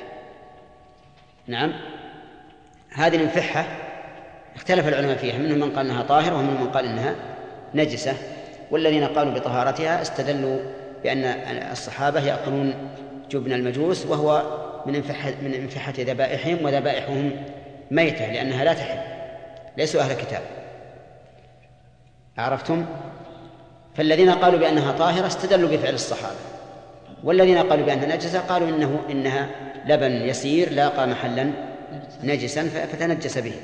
B: نعم. هذه الانفحة اختلف العلماء فيها، منهم من قال انها طاهرة ومنهم من قال انها نجسة، والذين قالوا بطهارتها استدلوا بأن الصحابة يأكلون جبن المجوس وهو من انفحة ذبائحهم، وذبائحهم ميتة لأنها لا تحل، ليسوا أهل كتاب. عرفتم؟ فالذين قالوا بأنها طاهرة استدلوا بفعل الصحابة، والذين قالوا بأنها نجسة قالوا إنها لبن يسير لاقى محلا نجسا فتنجس به.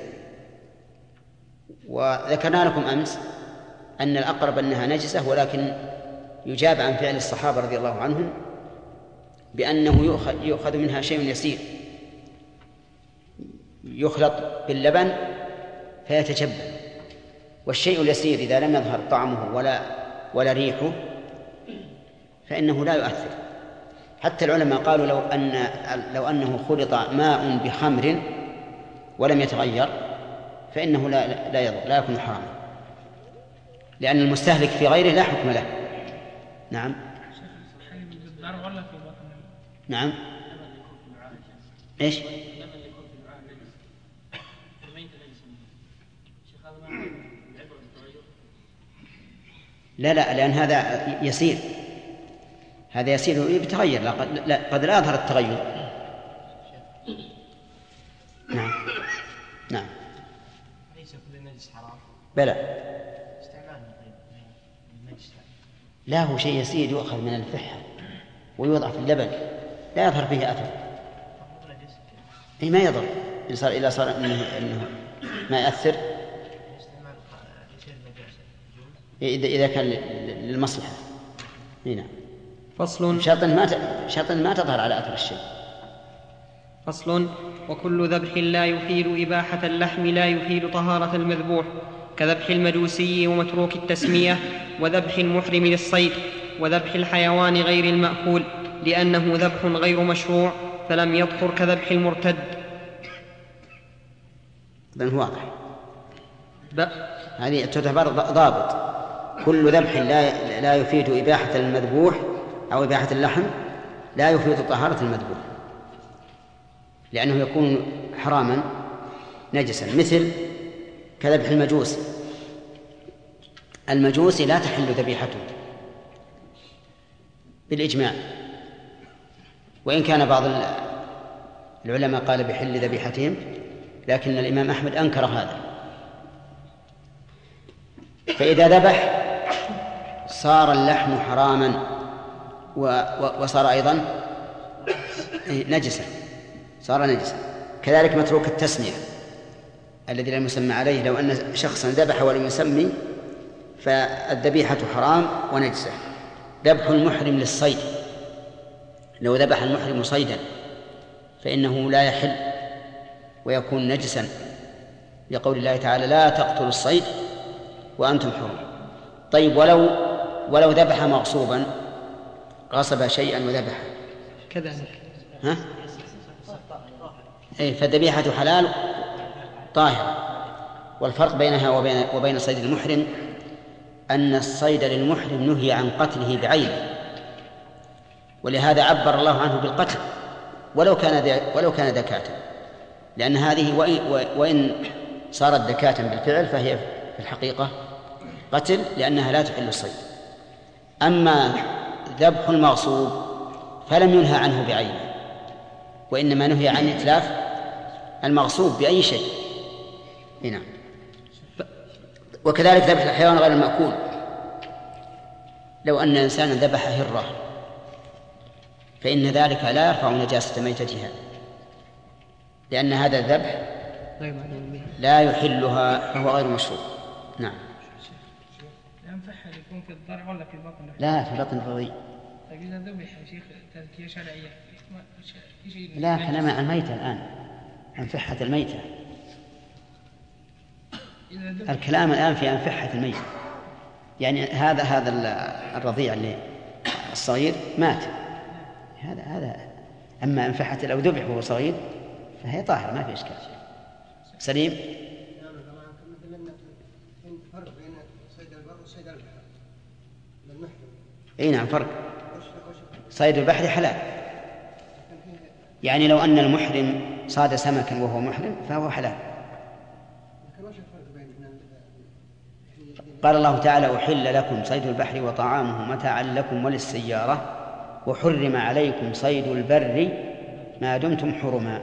B: وذكرنا لكم أمس أن الأقرب أنها نجسة، ولكن يجاب عن فعل الصحابة رضي الله عنهم بأنه يؤخذ منها شيء يسير يخلط باللبن فيتجبن، والشيء اليسير إذا لم يظهر طعمه ولا ريحه فإنه لا يؤثر. حتى العلماء قالوا لو أنه خلط ماء بخمر ولم يتغير فإنه لا يضر، لا يكون حراما، لأن المستهلك في غيره لا حكم له. نعم. نعم. إيش؟ لا لأن هذا يسير، هذا يسير يتغير، قد لا يظهر التغير. نعم. نعم.
D: ليس كل النجس حرام.
B: بلى.
D: استعمال النجس
B: لا، هو شيء يسير يؤخذ من الفحة ويوضع في اللبن لا يظهر فيه أثر. ما يضر إذا صار إنه ما يأثر إذا كان للمصلحة. هنا
C: فصل.
B: شرط ما تظهر على أثر الشيء.
C: فصل. وكل ذبح لا يفيد إباحة اللحم لا يفيد طهارة المذبوح، كذبح المجوسي ومتروك التسمية، وذبح المحرم للصيد، وذبح الحيوان غير المأكول، لأنه ذبح غير مشروع فلم يطهر كذبح المرتد.
B: إذن واضح. هذه تعتبر ضابط. كل ذبح لا يفيد إباحة المذبوح أو إباحة اللحم لا يفيد طهارة المذبوح، لأنه يكون حراما نجسا، مثل كذبح المجوس. المجوس لا تحل ذبيحته بالإجماع، وإن كان بعض العلماء قال بحل ذبيحتهم، لكن الإمام أحمد أنكر هذا. فإذا ذبح صار اللحم حراما وصار أيضا نجسا، صار نجسا. كذلك متروك التسمية الذي لم يسمى عليه، لو أن شخصا ذبح ولم يسمي فالذبيحة حرام ونجسة. ذبح المحرم للصيد، لو ذبح المحرم صيدا فإنه لا يحل ويكون نجسا، لقول الله تعالى لا تقتلوا الصيد وأنتم حرم. طيب ولو ذبح مغصوبا، غصب شيئا وذبح
C: كذلك،
B: فالذبيحة حلال طاهرة، والفرق بينها وبين صيد المحرم أن الصيد للمحرم نهي عن قتله بعينه، ولهذا عبر الله عنه بالقتل ولو كان دكاة، لأن هذه وإن صارت دكاة بالفعل فهي في الحقيقة قتل، لأنها لا تحل الصيد. أما ذبح المغصوب فلم ينهى عنه بعينه، وإنما نهي عن إتلاف المغصوب بأي شيء. هنا وكذلك ذبح الحيوان غير المأكول، لو أن إنسانا ذبح هرة فإن ذلك لا يرفع نجاسة ميتتها، لأن هذا الذبح لا يحلها فهو غير مشروع. نعم.
F: الأنفحة يكون في الضرع ولا في بطن؟
B: لا، في بطن الرضيع.
F: طيب إذا ذبح يا شيخ تزكية شرعية
B: لا، كلام عن الميتة الآن، أنفحة الميتة. الكلام الآن في أنفحة الميتة، يعني هذا الرضيع اللي الصغير مات، هذا أما أنفحة لو ذبح وهو صغير فهي طاهرة ما في إشكال. سليم.
G: فرق بين صيد البر وصيد البحر للمحرم.
B: اي نعم فرق. صيد البحر حلال، يعني لو أن المحرم صاد سمكا وهو محرم فهو حلال. قال الله تعالى: أحل لكم صيد البحر وطعامه متاعا لكم وللسيارة وحرم عليكم صيد البر ما دمتم حرما.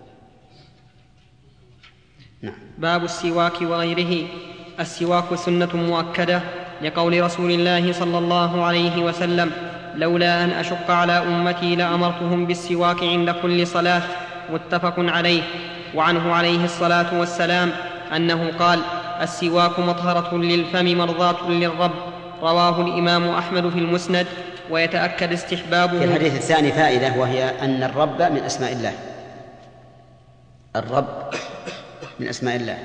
B: نعم.
C: باب السواك وغيره. السواك سنة مؤكدة لقول رسول الله صلى الله عليه وسلم: لولا أن أشق على أمتي لأمرتهم بالسواك عند كل صلاة. متفق عليه. وعنه عليه الصلاة والسلام أنه قال: السواك مطهرة للفم مرضاة للرب. رواه الإمام أحمد في المسند. ويتأكد استحبابه.
B: في الحديث الثاني فائدة، وهي أن الرب من أسماء الله، الرب من أسماء الله.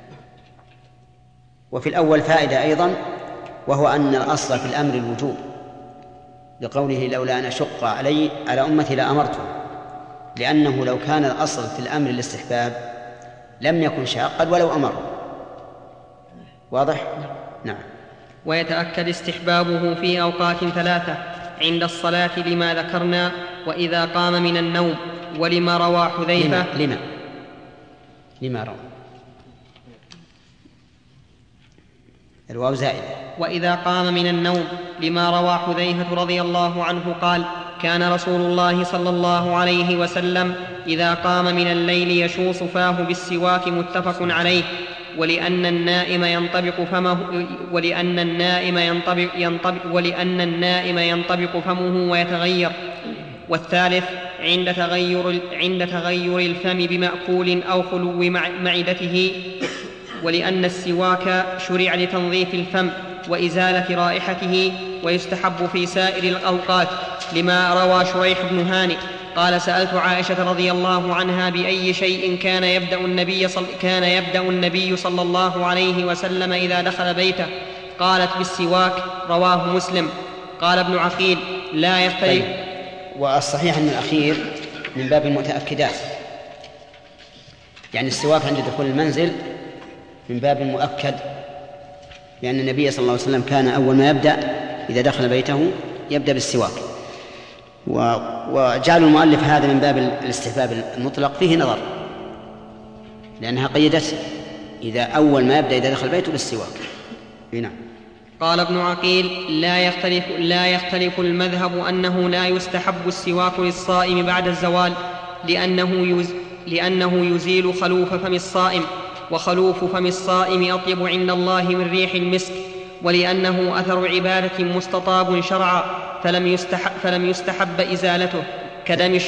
B: وفي الأول فائدة أيضا، وهو أن الأصل في الأمر الوجوب، لقوله: لولا أن أشق على أمتي لأمرته، لأنه لو كان الأصل في الأمر الاستحباب لم يكن شاقا ولو أمر. واضح؟ نعم.
C: ويتأكد استحبابه في أوقات ثلاثة: عند الصلاة لما ذكرنا، وإذا قام من النوم، ولما روى حذيفة.
B: لما روى الواو زائد.
C: وإذا قام من النوم، لما روى حذيفة رضي الله عنه قال: كان رسول الله صلى الله عليه وسلم إذا قام من الليل يشوص فاه بالسواك. متفق عليه. ولأن النائم ينطبق فمه ويتغير. والثالث عند تغير الفم بمأكول أو خلو معدته. ولأن السواك شرع لتنظيف الفم وإزالة رائحته، ويستحب في سائر الأوقات، لما روى شريح بن هانئ قال: سألت عائشة رضي الله عنها بأي شيء كان يبدأ النبي صلى الله عليه وسلم إذا دخل بيته؟ قالت: بالسواك. رواه مسلم. قال ابن عقيل: لا يختلف.
B: والصحيح أن الأخير من باب المتأكدات، يعني السواك عند دخول المنزل من باب المؤكد، لأن النبي صلى الله عليه وسلم كان أول ما يبدأ إذا دخل بيته يبدأ بالسواك. وجعل المؤلف هذا من باب الاستحباب المطلق فيه نظر، لأنها قيدت إذا أول ما يبدأ إذا دخل بيته بالسواك. نعم.
C: قال ابن عقيل: لا يختلف المذهب أنه لا يستحب السواك للصائم بعد الزوال، لأنه يزيل خلوف فم الصائم، وخلوف فم الصائم أطيب عند الله من ريح المسك، ولأنه أثر عبادة مستطاب شرعا، فلم يستحب إزالته كدم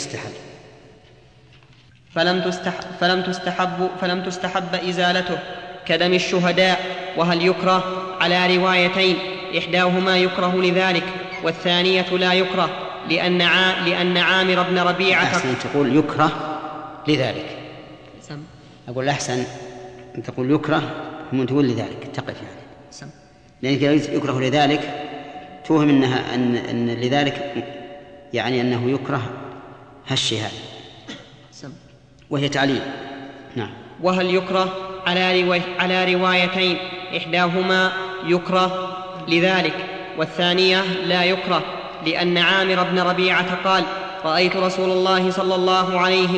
C: فلم تستحب إزالته كدم الشهداء. وهل يكره؟ على روايتين: إحداهما يكره لذلك، والثانية لا يكره، لأن عامر بن ربيعة.
B: أحسن تقول يكره لذلك. أقول أحسن أن تقول يكره هم تقول لذلك، تقف يعني، لأنك يكره لذلك توهم أنها أن لذلك يعني أنه يكره هالشيء هذا، وهي تعليل. نعم.
C: وهل يكره؟ على روايتين، إحداهما يكره لذلك، والثانية لا يكره، لأن عامر بن ربيعة قال: رأيت رسول الله صلى الله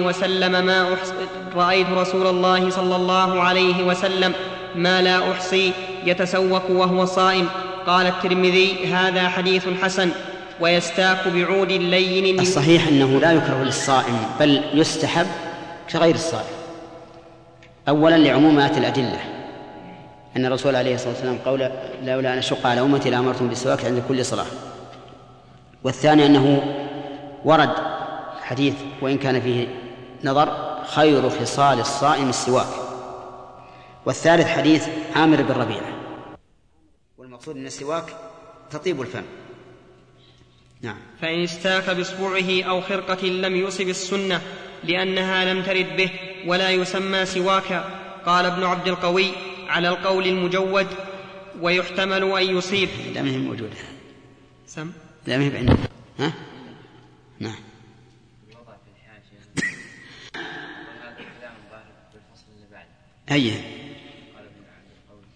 C: عليه وسلم ما لا أحصي يتسوك وهو صائم. قال الترمذي: هذا حديث حسن. ويستاك بعود لين.
B: الصحيح أنه لا يكره للصائم، بل يستحب كغير الصائم. أولا لعمومات الأدلة، أن الرسول عليه الصلاة والسلام قال: لولا أن أشق على أمتي لأمرتهم بالسواك عند كل صلاة. والثاني أنه ورد حديث وإن كان فيه نظر: خير خصال الصائم السواك. والثالث حديث عامر بن ربيعة، والمقصود من السواك تطيب الفم. نعم.
C: فإن استاك بإصبعه أو خرقة لم يصب السنة، لأنها لم ترد به ولا يسمى سواكا. قال ابن عبد القوي: على القول المجود، ويحتمل أن يصيب.
B: لا ما هي موجودة.
C: سم؟
B: لا ما هي بعندنا. ها؟ نعم.
H: الوضع في الحاشية وهذا كلام ظاهر بالفصل اللي بعد.
B: أيه؟
H: قال ابن عبد القوي.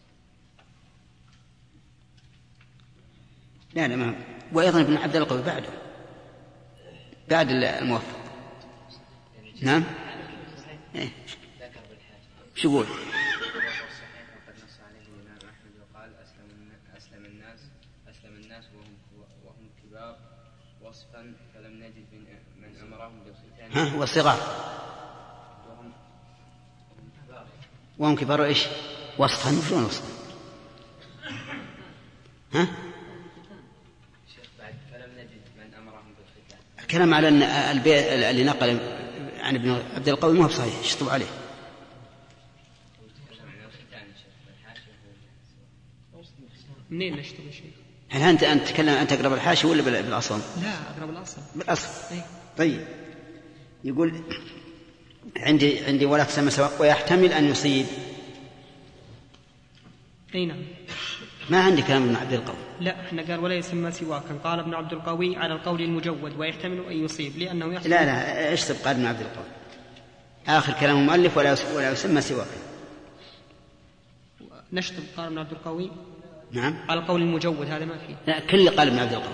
B: لا ما، وأيضا ابن عبد القوي بعد الموفق. نعم. إيه؟ شو يقول؟
H: وقد نص عليه الإمام أحمد وقال: أسلم الناس وهم كبار وصفا، فلم نجد من أمرهم بالختان.
B: ها؟ والصغار وهم كبار إيش؟ وصفا. شلون وصفا؟ ها؟
H: بعد فلم نجد من أمرهم بالختان.
B: الكلام على أن البيت اللي نقل عن ابن عبد القوي ما هو صحيح، اشطب عليه.
C: منين نشتغل شيء؟
B: هل أنت تتكلم أنت أقرب الحاشي ولا بالأصل؟
C: لا، أقرب الأصل.
B: بالأصل.
C: أي.
B: طيب، يقول: عندي ولا تسمى سواك ويحتمل أن يصيب.
C: أي نعم.
B: ما عندي كلام ابن عبد القوي.
C: لا، احنا قال ولا يسمى سواكا. قال ابن عبد القوي: على القول المجود، ويحتمل أن يصيب، لأنه يحصل.
B: لا اشتب. قال ابن عبد القوي آخر كلام المؤلف: ولا يسمى سواكا.
C: نشطب. قال ابن عبد القوي:
B: نعم.
C: على القول المجود، هذا ما فيه.
B: لا، كل قال ابن عبد القوي.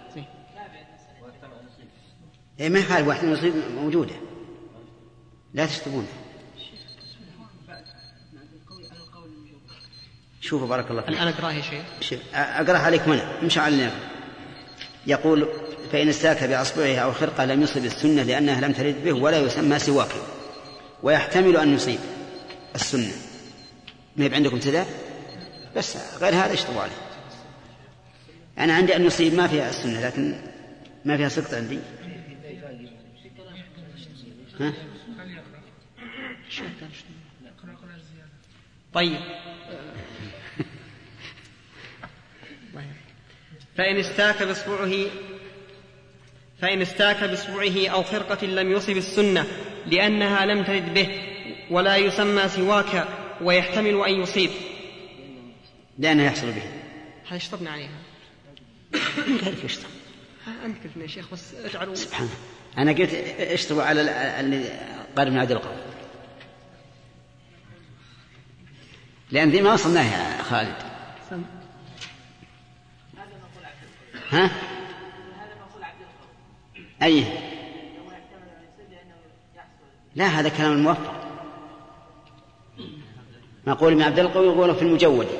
B: إيه، ما قال واحد يصيب موجودة، لا تشتبونه. شوفوا بارك الله فيك.
C: الآن أقرأه يا شيخ.
B: أقرأ عليك منع، امشي على. يقول: فإن استاك بأصبعه أو خرقة لم يصب السنة، لأنها لم ترد به ولا يسمى سواكا، ويحتمل أن يصيب السنة. ما يبقى عندكم ابتداء؟ بس غير هذا اشتبوا عليه. أنا عندي أن يصيب ما فيها السنة، لكن ما فيها سقط عندي. ها؟
C: طيب. فإن استاك بإصبعه أو خرقة لم يصب السنة، لأنها لم ترد به ولا يسمى سواكا، ويحتمل أن يصيب،
B: لأنه يحصل به.
C: هذا اشطبنا عليها.
B: كيف يشطب؟
C: أنت قلت يا شيخ، بس اجعلوا.
B: سبحانه، أنا قلت اشطبوا على اللي قال ابن عبد القوي، لأن ذي ما وصلناه يا خالد. ها؟ أي؟ لا، هذا كلام الموفق. نقول ابن عبد القوي يقول في المجود.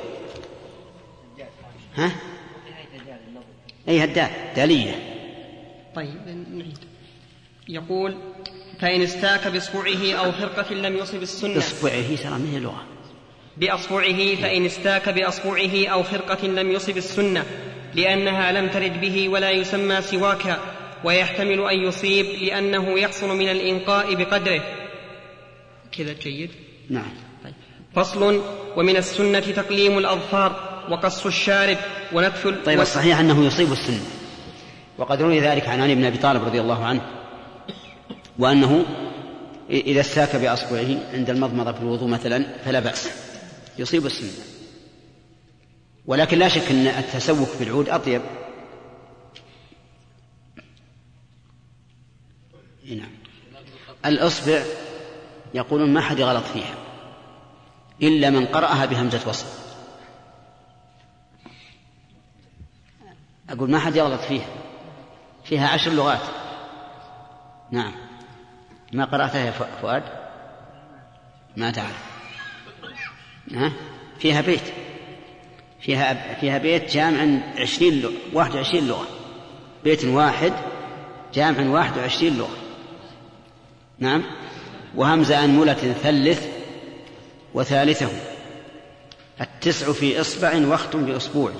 B: ها؟ أي هداء دالية.
C: طيب نعيد. يقول: فإن استاك بإصبعه أو خرقة لم يصب السنة.
B: بإصبعه ترى من هي لغة.
C: بأصبعه. فإن استاك بأصبعه أو خرقة لم يصب السنة، لأنها لم ترد به ولا يسمى سواكا، ويحتمل أن يصيب، لأنه يحصل من الإنقاء بقدره. كذا جيد.
B: نعم.
C: طيب. فصل: ومن السنة تقليم الأظفار وقص الشارب ونتف.
B: طيب، الصحيح أنه يصيب السنة، وقد روي ذلك عن علي بن أبي طالب رضي الله عنه، وأنه إذا استاك بأصبعه عند المضمضة في الوضوء مثلا فلا بأس، يصيب السنة. ولكن لا شك أن التسوك بالعود أطيب. نعم. الأصبع يقولون ما حد غلط فيها، إلا من قرأها بهمزة وصل. أقول ما حد يغلط فيها 10 لغات. نعم، ما قرأتها يا فؤاد؟ ما تعرف. فيها بيت، فيها بيت جامع 21 لغة، بيت واحد جامع 21 لغة. نعم. وهمز أنملة ثلث وثالثه 9 في إصبع واختم بأسبوع.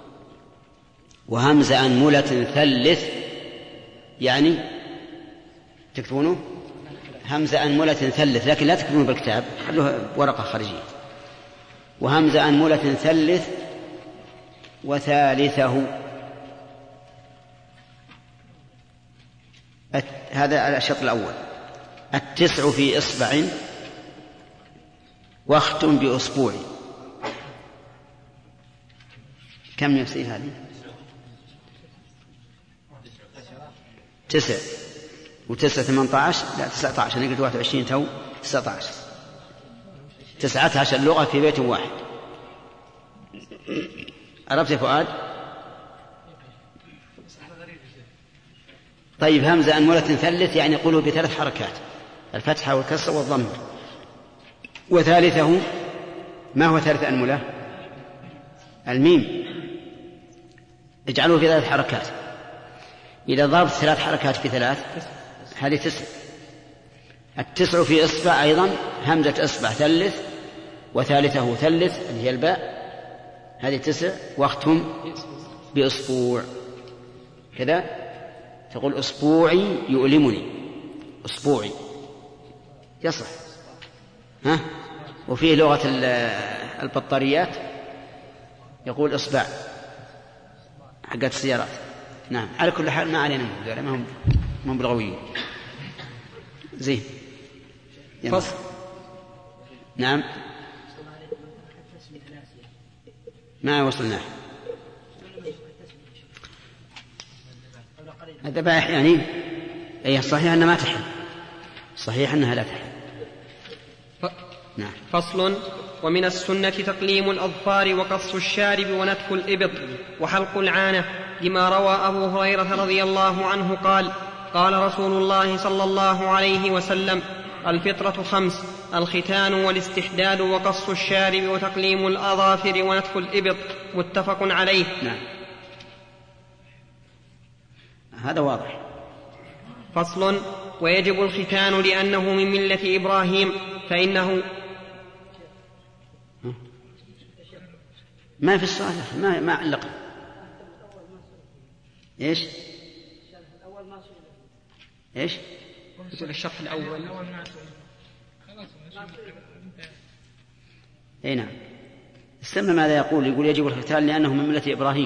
B: وهمز أنملة ثلث يعني تكتبونه همز أنملة ثلث، لكن لا تكتبونه بالكتاب، خلوها ورقة خارجية. وهمز أنملة ثلث وثالثه، هذا الشطر الأول. 9 في إصبع واختم بأسبوع. كم يصير هذه؟ 9 و9 18، لا 19، أنا قلت 21 تو 19. 19 لغة في بيت واحد. عرفت يا فؤاد؟ طيب، همزة أنملة ثلث يعني قوله ب3 حركات، الفتحة والكسر والضم. وثالثه، ما هو ثالث أنملة؟ الميم، اجعلوه في 3 حركات. إذا ضربت 3 حركات في 3 هذه 9. 9 في إصبع أيضا همزة إصبع ثلث وثالثه ثلث اللي هي الباء، هذه 9. واختم بأسبوع كذا، تقول أسبوعي يؤلمني، أسبوعي يصح. وفيه لغة البطاريات يقول إصبع حقت السيارات. نعم، على كل حال ما علينا ما هم بالغويين. زين. فصل. نعم، ما وصلنا. الذبائح يعني أي صحيح أنها ما تحل، صحيح أنها لا تحل. نعم.
C: فصل. ومن السنة تقليم الأظفار وقص الشارب ونتف الإبط وحلق العانة، لما روى أبو هريرة رضي الله عنه قال: قال رسول الله صلى الله عليه وسلم: الفطرة 5: الختان والاستحداد وقص الشارب وتقليم الأظافر ونتف الإبط. متفق عليه.
B: نعم، هذا واضح.
C: فصل. ويجب الختان لأنه من ملة إبراهيم، فإنه
B: ما في السؤال، ما علق. ايش؟ ايش؟
C: يقول الشرح الأول.
B: اي نعم، استمع ماذا يقول يجب الختان لأنه من ملة إبراهيم.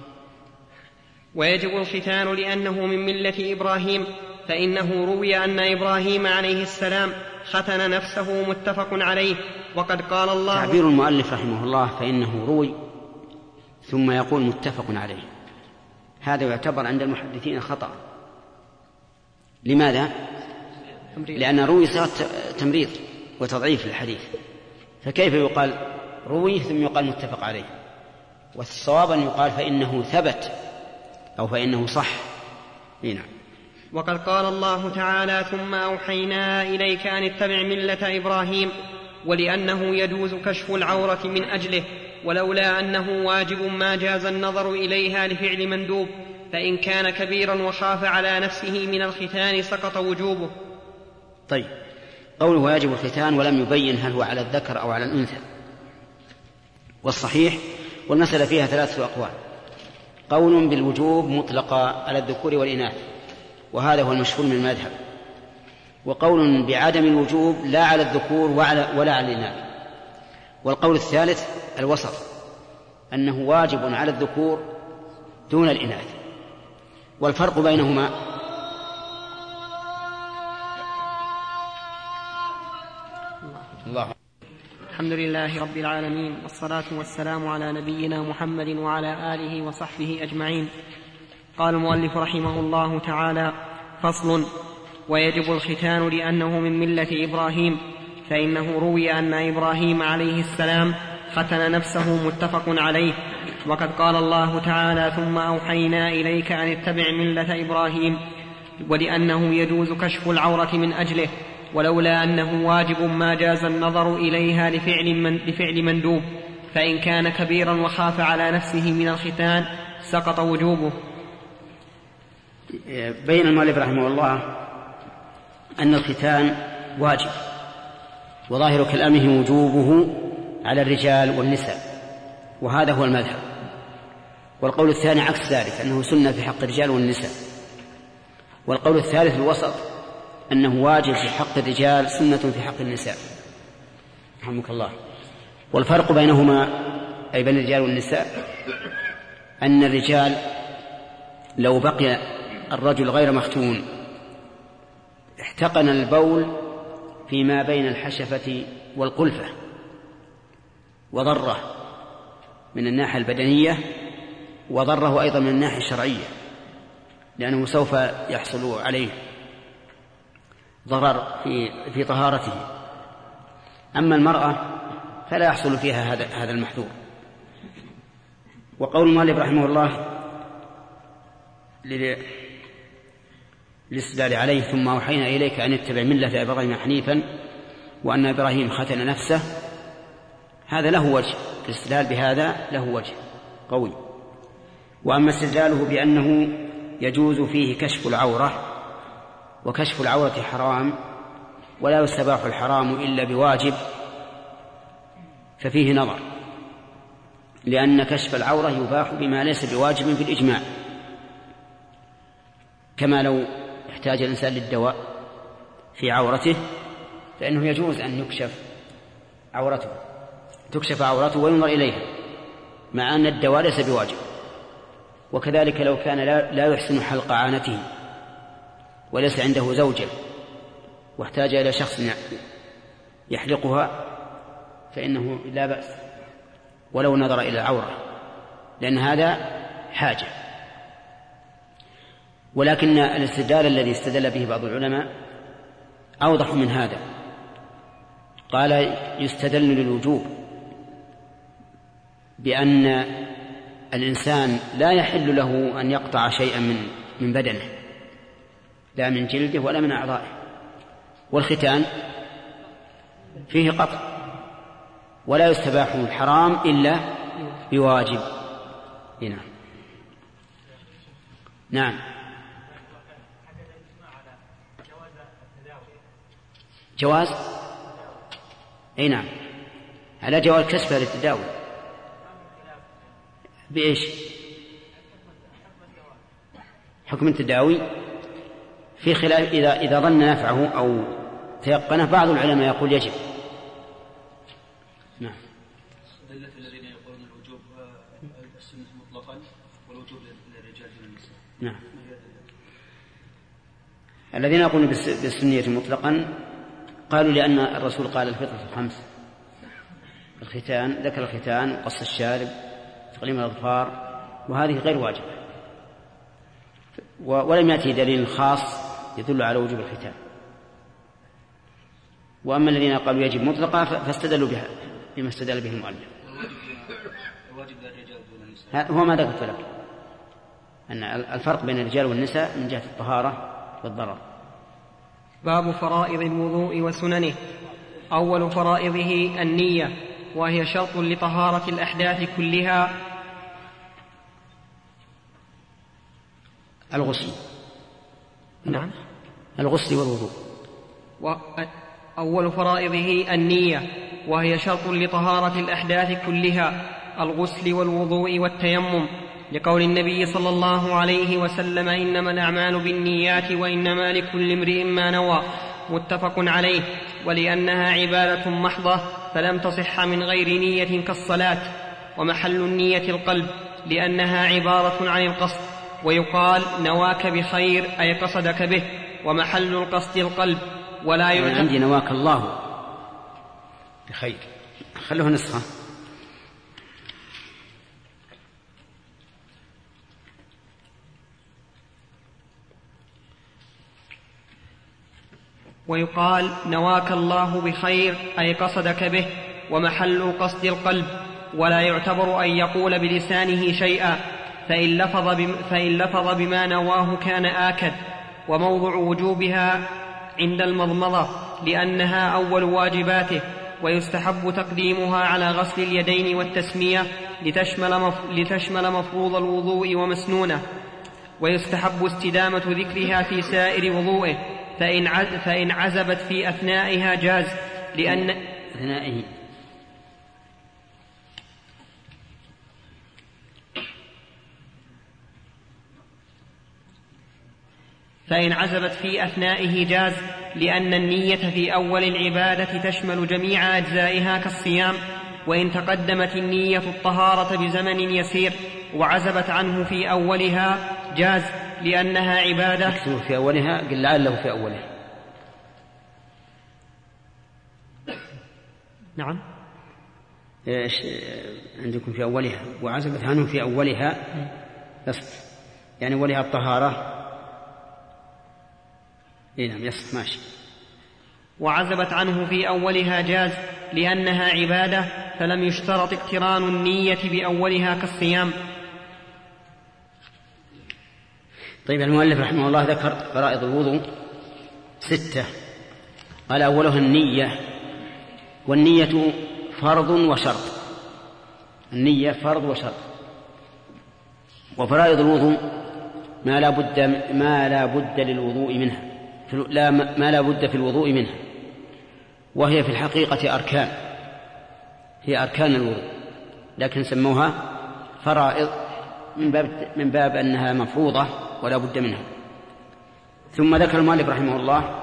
C: ويجب الختان لأنه من ملة إبراهيم، فإنه روي أن إبراهيم عليه السلام ختن نفسه. متفق عليه. وقد قال الله.
B: تعبير المؤلف رحمه الله فإنه روي ثم يقول متفق عليه، هذا يعتبر عند المحدثين خطأ. لماذا؟ لأن روي صار تمريض وتضعيف للحديث، فكيف يقال روي ثم يقال متفق عليه؟ والصواب أن يقال فإنه ثبت أو فإنه صح. هنا.
C: وقد قال الله تعالى: ثم أوحينا إليك أن اتبع ملة إبراهيم، ولأنه يجوز كشف العورة من أجله، ولولا أنه واجب ما جاز النظر إليها لفعل مندوب، فإن كان كبيرا وخاف على نفسه من الختان سقط وجوبه.
B: طيب، قوله ويجب الختان ولم يبين هل هو على الذكر أو على الأنثى، والصحيح والمسألة فيها 3 أقوال: قول بالوجوب مطلقا على الذكور والإناث، وهذا هو المشهور من المذهب، وقول بعدم الوجوب لا على الذكور ولا على الإناث، والقول الثالث الوسط أنه واجب على الذكور دون الإناث. والفرق بينهما الله.
C: الحمد لله رب العالمين، والصلاة والسلام على نبينا محمد وعلى آله وصحبه أجمعين. قال المؤلف رحمه الله تعالى: فصل. ويجب الختان لأنه من ملة إبراهيم، فإنه روي أن إبراهيم عليه السلام ختن نفسه متفق عليه. وقد قال الله تعالى: ثم أوحينا إليك أن اتبع ملة إبراهيم، ولأنه يجوز كشف العورة من أجله، ولولا أنه واجب ما جاز النظر إليها لفعل مندوب، فإن كان كبيرا وخاف على نفسه من الختان سقط وجوبه.
B: بين المؤلف رحمه الله أن الختان واجب، وظاهر كلامه وجوبه على الرجال والنساء، وهذا هو المذهب. والقول الثاني عكس ذلك، أنه سنة في حق الرجال والنساء. والقول الثالث الوسط، أنه واجب في حق الرجال، سنة في حق النساء. رحمك الله. والفرق بينهما أي بين الرجال والنساء أن الرجال لو بقي الرجل غير مختون احتقن البول فيما بين الحشفة والقلفة وضره من الناحية البدنية، وضره أيضا من الناحية الشرعية، لأنه سوف يحصل عليه ضرر في طهارته. أما المرأة فلا يحصل فيها هذا المحذور. وقول المؤلف رحمه الله للاستدلال عليه: ثم أوحينا إليك أن اتبع ملة إبراهيم حنيفا وأن إبراهيم ختن نفسه، هذا له وجه، الاستدلال بهذا له وجه قوي. وأما استدلاله بأنه يجوز فيه كشف العورة، وكشف العورة حرام ولا يستباح الحرام إلا بواجب، ففيه نظر، لأن كشف العورة يباح بما ليس بواجب في الإجماع، كما لو احتاج الإنسان للدواء في عورته فإنه يجوز أن تكشف عورته وينظر إليها، مع أن الدواء ليس بواجب. وكذلك لو كان لا يحسن حلق عانته وليس عنده زوجة واحتاج إلى شخص يحلقها فإنه لا بأس ولو نظر إلى العورة، لأن هذا حاجة. ولكن الاستدلال الذي استدل به بعض العلماء أوضح من هذا. قال: يستدل للوجوب بأن الإنسان لا يحل له أن يقطع شيئا من بدنه، لا من جلده ولا من أعضائه، والختان فيه قطع، ولا يستباح الحرام إلا بواجب. نعم. جواز أي نعم، على جواز كسبها للتداوي. بإيش؟ حكم التداوي في خلاف، إذا ظن نفعه أو تيقنه. بعض العلماء يقول يجب. نعم.
I: دلة الذين يقولون الوجوب السنة مطلقا والوجوب للرجال والنساء.
B: نعم. الذين يقولون بالسنية مطلقا قالوا لأن الرسول قال: الفطرة 5: الختان، ذكر الختان وقص الشارب، تقليم الأظفار، وهذه غير واجبة، ولم يأتي دليل خاص يدل على وجوب الختان. وأما الذين قالوا يجب مطلقا فاستدلوا بها بما استدل به المؤلف.
I: الواجب للرجال دون النساء
B: هو ما ذكرت لك، أن الفرق بين الرجال والنساء من جهة الطهارة والضرر.
C: باب فرائض الوضوء وسننه. أول فرائضه النية، وهي شرط لطهارة الأحداث كلها.
B: الغسل.
C: نعم.
B: الغسل والوضوء.
C: أول فرائضه النية، وهي شرط لطهارة الأحداث كلها، الغسل والوضوء والتيمم، لقول النبي صلى الله عليه وسلم: إنما الأعمال بالنيات وإنما لكل امرئ ما نوى، متفق عليه. ولأنها عبادة محضة فلم تصح من غير نية كالصلاة. ومحل النية القلب، لأنها عبارة عن القصد، ويقال نواك بخير أي قصدك به، ومحل القصد القلب. ولا
B: يعني عندي نواك الله بخير، خلوه نسخة.
C: ويقال نواك الله بخير أي قصدك به، ومحل قصد القلب، ولا يعتبر أن يقول بلسانه شيئا، فإن لفظ بما نواه كان آكد. وموضع وجوبها عند المضمضة لأنها أول واجباته، ويستحب تقديمها على غسل اليدين والتسمية لتشمل مفروض الوضوء ومسنونه، ويستحب استدامة ذكرها في سائر وضوئه، فإن عزبت في أثنائها جاز، لأن
B: أثنائه
C: فإن عزبت في أثنائه جاز، لأن النية في أول العبادة تشمل جميع أجزائها كالصيام. وإن تقدمت النية الطهارة بزمن يسير وعزبت عنه في أولها جاز، لأنها عبادة.
B: اكتبوا في أولها، قل لعله في أولها.
C: نعم،
B: إيش عندكم في أولها؟ وعزبت عنه في أولها يصف، يعني أولها الطهارة. نعم يصف، ماشي.
C: وعزبت عنه في أولها جاز، لأنها عبادة، فلم يشترط اقتران النية بأولها كالصيام.
B: طيب، المؤلف رحمه الله ذكر فرائض الوضوء 6، قال أولها النية، والنية فرض وشرط. النية فرض وشرط. وفرائض الوضوء ما لا بد للوضوء منها، ما لا بد في الوضوء منها، وهي في الحقيقة أركان، هي أركان الوضوء، لكن سموها فرائض من باب أنها مفروضة ولا بد منها. ثم ذكر المؤلف رحمه الله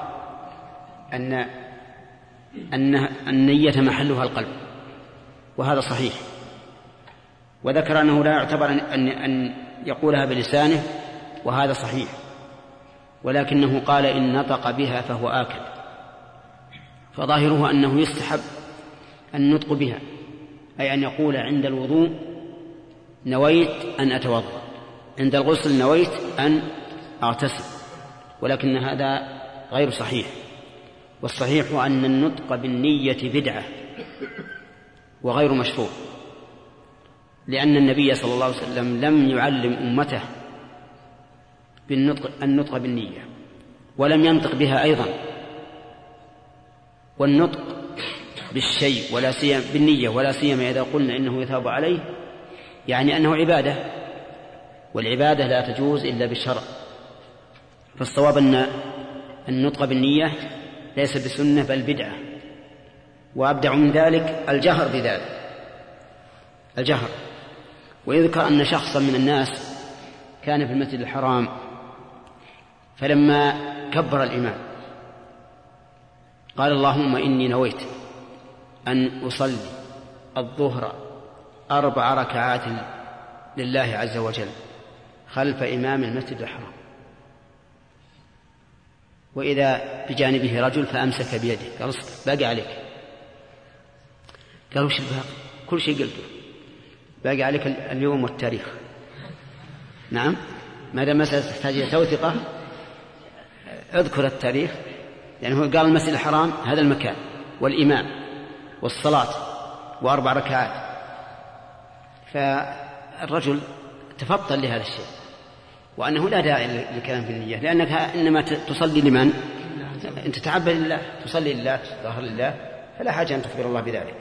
B: أن النية محلها القلب، وهذا صحيح. وذكر أنه لا يعتبر أن يقولها بلسانه، وهذا صحيح، ولكنه قال إن نطق بها فهو آكل، فظاهره أنه يستحب النطق بها، أي أن يقول عند الوضوء نويت أن أتوضأ، عند الغسل نويت أن أغتسل، ولكن هذا غير صحيح. والصحيح أن النطق بالنية بدعة وغير مشروع، لأن النبي صلى الله عليه وسلم لم يعلم أمته النطق بالنية، ولم ينطق بها أيضا. والنطق بالشيء ولا سيما بالنية، ولا سيما إذا قلنا إنه يثاب عليه، يعني أنه عبادة، والعبادة لا تجوز إلا بالشرع. فالصواب أن النطق بالنية ليس بسنة بل بدعة، وأبدع من ذلك الجهر بذلك، الجهر. ويذكر أن شخصا من الناس كان في المسجد الحرام، فلما كبر الإمام قال اللهم إني نويت أن أصلي الظهر 4 ركعات لله عز وجل خلف إمام المسجد الحرام، وإذا بجانبه رجل فأمسك بيده قال اصبر باقي عليك. قال وش الباقي؟ كل شيء قلته، باقي عليك اليوم والتاريخ. نعم، ما دام مسألة تحتاج إلى توثيقة اذكر التاريخ، لأنه يعني قال المسجد الحرام هذا المكان والإمام والصلاة و4 ركعات، فالرجل تفطن لهذا الشيء، وأنه لا داعي للكلام في النية، لأنك إنما تصلي لمن؟ أنت تتعبد لله، تصلي لله، تظهر لله، فلا حاجة أن تخبر الله بذلك.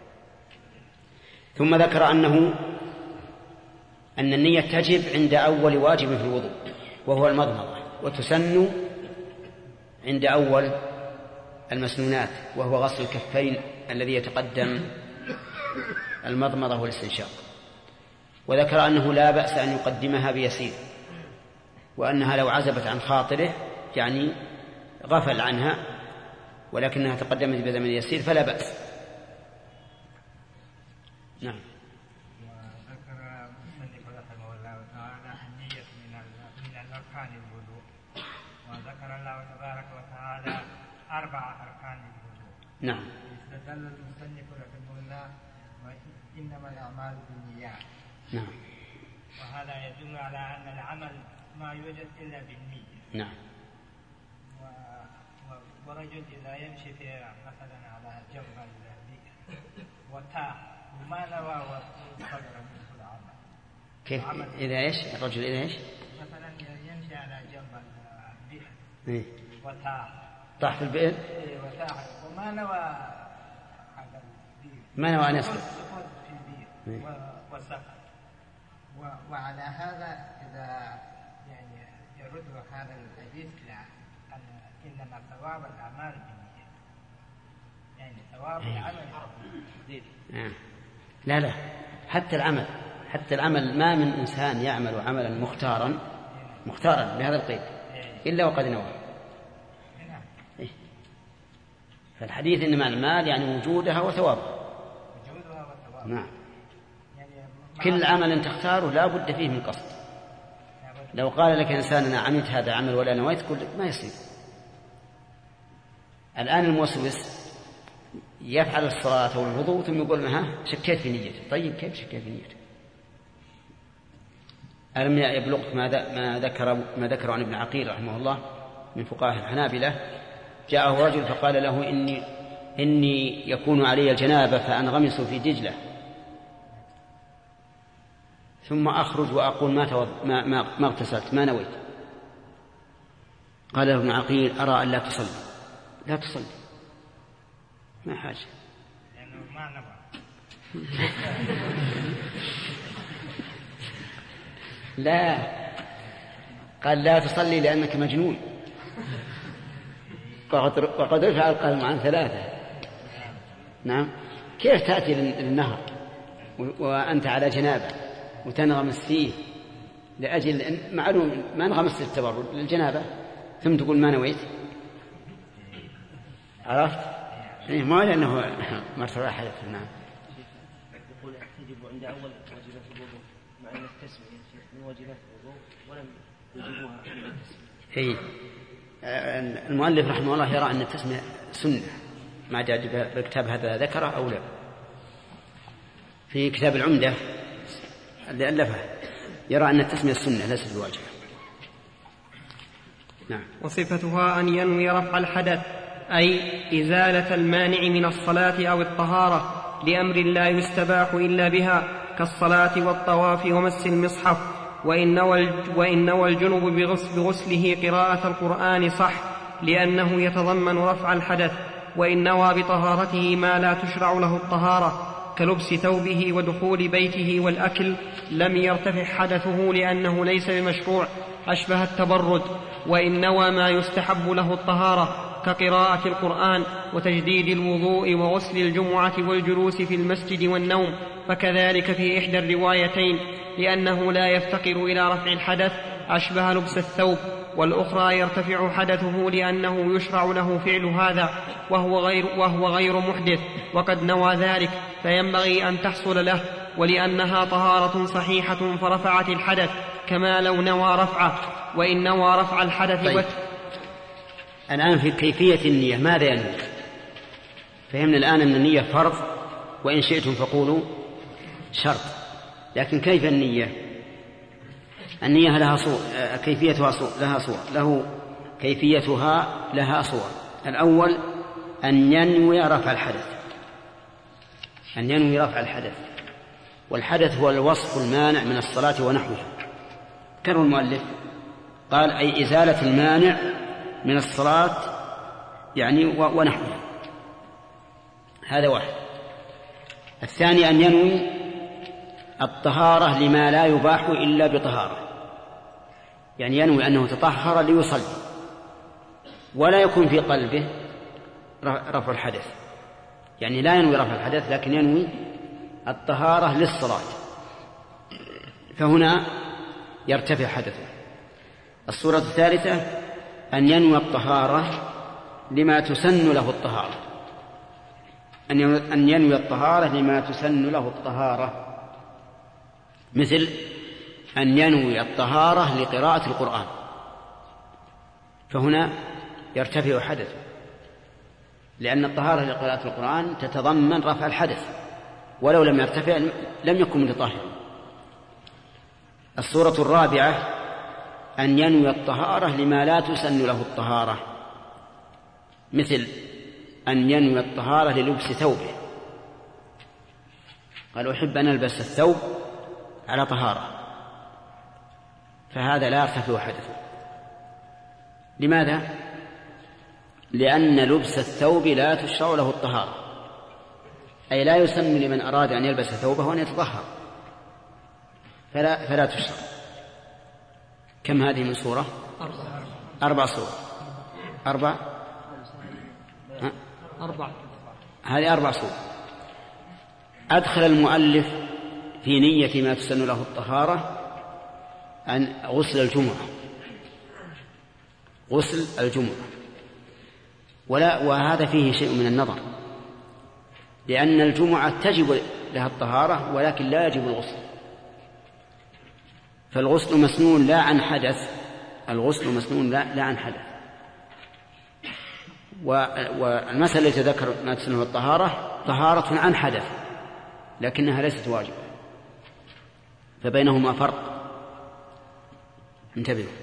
B: ثم ذكر أن النية تجب عند أول واجب في الوضوء وهو المضمضة، وتسن عند أول المسنونات وهو غسل الكفين الذي يتقدم المضمضة والاستنشاق. وذكر أنه لا بأس أن يقدمها بيسير، وأنها لو عزبت عن خاطره يعني غفل عنها ولكنها تقدمت بزمن يسير فلا بأس. نعم.
J: وذكر المصنف رحمه الله تعالى النية من الأركان الوضوء، وذكر الله تبارك وتعالى 4 أركان الوضوء.
B: نعم.
J: استدل المصنف رحمه الله إنما الأعمال بالنيات.
B: نعم.
J: وهذا يدل على أن العمل ما يوجد إلا بالنية.
B: نعم.
J: ورجل إذا يمشي في مثلا على جبل وتاه وما نوى وصدر منه العمل.
B: كيف إذا إيش الرجل إذا إيش
J: مثلا يمشي على جبل بئر وتاه
B: طاح في البئر
J: وتاه وما نوى هذا البئر
B: ما نوى أن يسقط
J: في البئر وسقط. وعلى هذا إذا يعني يرد هذا الحديث أن إنما ثواب الأعمال بالنية، يعني ثواب العمل
B: لا حتى العمل ما من إنسان يعمل عملا مختارا بهذا القيد إلا وقد نوى. فالحديث إنما المال يعني وجودها وثوابها. نعم. كل عمل تختاره لا بد فيه من قصد. لو قال لك إنسان أنا عملت هذا عمل ولا نويت تقول لك ما يصير. الآن الموسوس يفعل الصلاة والوضوء ثم يقول ها شكيت في نيته. طيب كيف شكيت في نيته؟ ألم يبلغك ما ذكر عن ابن عقيل رحمه الله من فقهاء الحنابلة؟ جاءه رجل فقال له إني يكون علي الجنابة فأنغمس في دجلة ثم أخرج وأقول ما اغتسلت ما نويت. قال له ابن عقيل أرى أن لا تصلي ما حاجة
J: لأنه ما نوى.
B: لا قال لا تصلي لأنك مجنون وقد رفع القلم عن 3. نعم. كيف تأتي للنهر وأنت على جنابة وتنغمس فيه لأجل معلوم ما انغمست التبرد للجنابة ثم تقول ما نويت؟ عرفت؟ ما لأنه مرتبة حدث. نعم.
K: يقول يجب عند أول واجبات الوضوء مع أن التسمية من واجبات الوضوء ولم يجبوها عند التسمية.
B: المؤلف رحمه الله يرى أن التسمية سنة ما جاء بالكتاب هذا ذكره أو لا. في كتاب العمدة اللي ألفه يرى أن التسمية السنة ليست بواجبة. نعم.
C: وصفتها أن ينوي رفع الحدث أي إزالة المانع من الصلاة أو الطهارة لأمر لا يستباح إلا بها كالصلاة والطواف ومس المصحف. وإن نوى الجنب بغسله قراءة القرآن صح لأنه يتضمن رفع الحدث. وإن نوى بطهارته ما لا تشرع له الطهارة كلبس ثوبه ودخول بيته والأكل لم يرتفع حدثه لأنه ليس بمشروع أشبه التبرد. وإن نوى ما يستحب له الطهارة كقراءة القرآن وتجديد الوضوء وغسل الجمعة والجلوس في المسجد والنوم فكذلك في إحدى الروايتين لأنه لا يفتقر إلى رفع الحدث أشبه لبس الثوب. والأخرى يرتفع حدثه لأنه يشرع له فعل هذا وهو غير محدث وقد نوى ذلك فينبغي أن تحصل له ولأنها طهارة صحيحة فرفعت الحدث كما لو نوى رفعه. وإن نوى رفع الحدث
B: طيب. الآن في كيفية النية ماذا ينوي؟ فهمنا الآن أن النية فرض وإن شئتم فقولوا شرط. لكن كيف النية؟ النية لها صور كيفيتها لها صور. الأول أن ينوي رفع الحدث والحدث هو الوصف المانع من الصلاة ونحوها. كره المؤلف قال أي إزالة المانع من الصلاة يعني ونحوها. هذا واحد. الثاني أن ينوي الطهارة لما لا يباح إلا بطهارة، يعني ينوي أنه تطهر ليصلي ولا يكون في قلبه رفع الحدث، يعني لا ينوي رفع الحدث لكن ينوي الطهارة للصلاة، فهنا يرتفع حدثه. الصورة الثالثة أن ينوي الطهارة لما تسن له الطهارة، أن ينوي الطهارة لما تسن له الطهارة، مثل أن ينوي الطهارة لقراءة القرآن، فهنا يرتفع حدثه، لأن الطهارة لقراءة القرآن تتضمن رفع الحدث ولو لم يرتفع لم يكن متطهرا. الصورة الرابعة أن ينوي الطهارة لما لا تسن له الطهارة، مثل أن ينوي الطهارة للبس ثوبه، قال أحب أن ألبس الثوب على طهارة، فهذا لا يرتفع حدثه. لماذا؟ لأن لبس الثوب لا تشرع له الطهارة، أي لا يسمى لمن أراد أن يلبس ثوبه أن يتطهر، فلا تشرع. كم هذه من سورة؟ 4 سورة. 4 هذه 4 سورة. أدخل المؤلف في نية ما تسن له الطهارة عن غسل الجمعة، غسل الجمعة، وهذا فيه شيء من النظر، لأن الجمعة تجب لها الطهارة ولكن لا يجب الغسل، فالغسل مسنون لا عن حدث، الغسل مسنون لا عن حدث. والمسألة التي ذكر ما تسنه الطهارة طهارة عن حدث لكنها ليست واجبة، فبينهما فرق. انتبهوا،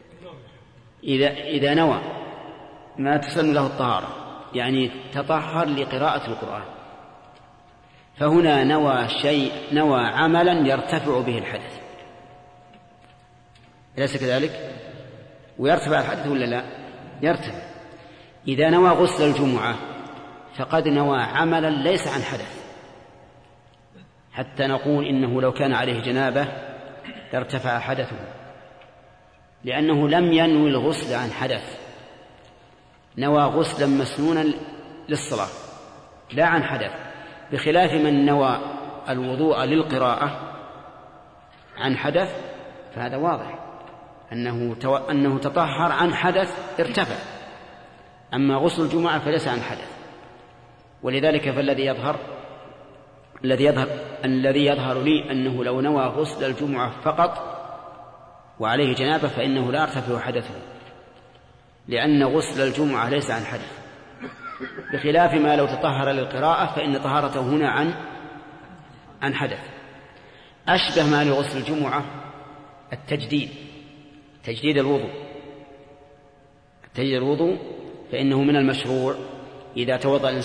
B: إذا نوى ما تسن له الطهارة يعني تطهر لقراءة القرآن، فهنا نوى عملا يرتفع به الحدث، أليس كذلك؟ ويرتفع الحدث ولا لا؟ يرتفع. إذا نوى غسل الجمعة فقد نوى عملا ليس عن حدث، حتى نقول إنه لو كان عليه جنابة لارتفع حدثه، لأنه لم ينوي الغسل عن حدث، نوى غسلا مسنونا للصلاة لا عن حدث، بخلاف من نوى الوضوء للقراءة عن حدث، فهذا واضح أنه تطهر عن حدث ارتفع. أما غسل الجمعة فليس عن حدث، ولذلك الذي يظهر لي أنه لو نوى غسل الجمعة فقط وعليه جنابة فإنه لا يرتفع حدثه، لأن غسل الجمعة ليس عن حدث، بخلاف ما لو تطهر للقراءة فإن طهارته هنا عن حدث. أشبه ما لغسل الجمعة تجديد الوضوء، فإنه من المشروع إذا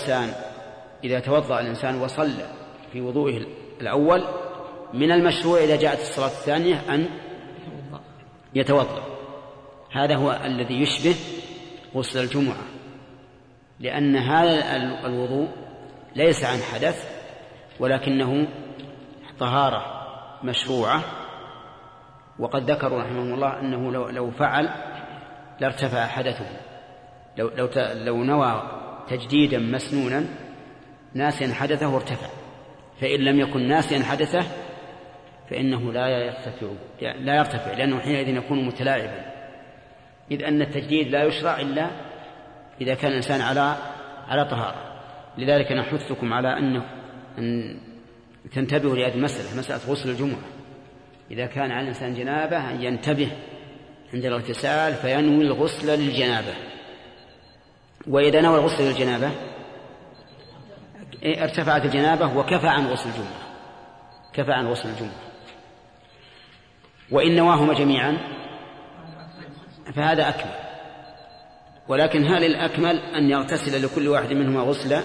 B: توضأ الإنسان وصلى في وضوئه الأول، من المشروع إذا جاءت الصلاة الثانية أن يتوضأ. هذا هو الذي يشبه غسل الجمعة، لأن هذا الوضوء ليس عن حدث ولكنه طهارة مشروعة، وقد ذكروا رحمه الله أنه لو فعل لارتفع حدثه، لو نوى تجديدا مسنونا ناسيا حدثه ارتفع، فإن لم يكن ناسيا حدثه فإنه لا يرتفع لأنه حينئذ يكون متلاعبا، إذ أن التجديد لا يشرع إلا إذا كان الإنسان على طهارة. لذلك نحثكم على أن تنتبهوا لهذه مسألة غسل الجمعة. إذا كان على الإنسان جنابة أن ينتبه عند الاغتسال فينوي الغسل للجنابة، وإذا نوى الغسل للجنابة ارتفعت الجنابة وكفى عن غسل الجمعة. وإن نواهما جميعا فهذا أكمل، ولكن هل الأكمل أن يغتسل لكل واحد منهما غسلا؟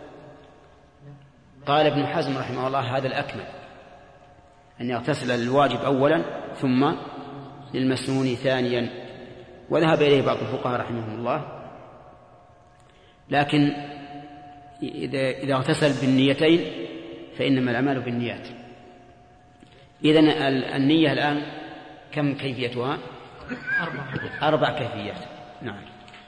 B: قال ابن حزم رحمه الله هذا الأكمل، أن يغتسل للواجب أولا ثم للمسنون ثانيا، وذهب إليه بعض الفقهاء رحمهم الله. لكن إذا اغتسل بالنيتين فإنما الأعمال بالنيات. إذن النية الآن كم كيفيتها؟ 4 كيفيات. نعم.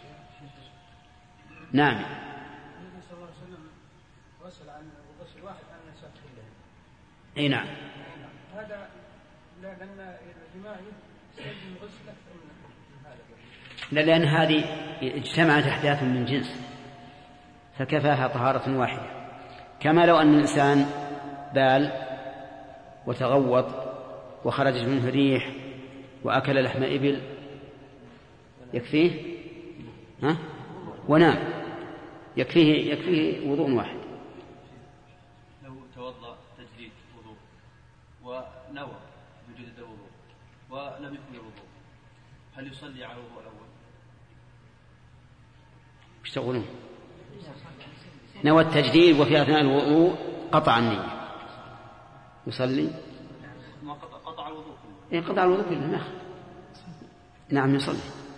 F: النبي صلى الله عليه وسلم غسل عن غسل واحد عن النساء كلها.
B: أي نعم.
F: هذا لأن الجماع يستلزم غسل أكثر من هذا.
B: لا، لأن هذه اجتمعت أحداث من جنس فكفاها طهارة واحدة، كما لو أن الإنسان بال وتغوط وخرجت منه ريح وأكل لحم إبل يكفيه ونام، يكفيه وضوء واحد.
I: لو توضأ تجديد وضوء ونوى بجدد الوضوء ولم يكن الوضوء، هل يصلي على الوضوء الأول؟
B: وش تقولون؟ نوى التجديد وفي أثناء الوضوء قطع النية يصلي؟
I: قطع الوضوء.
B: قطع الوضوء كله. نعم يصلي،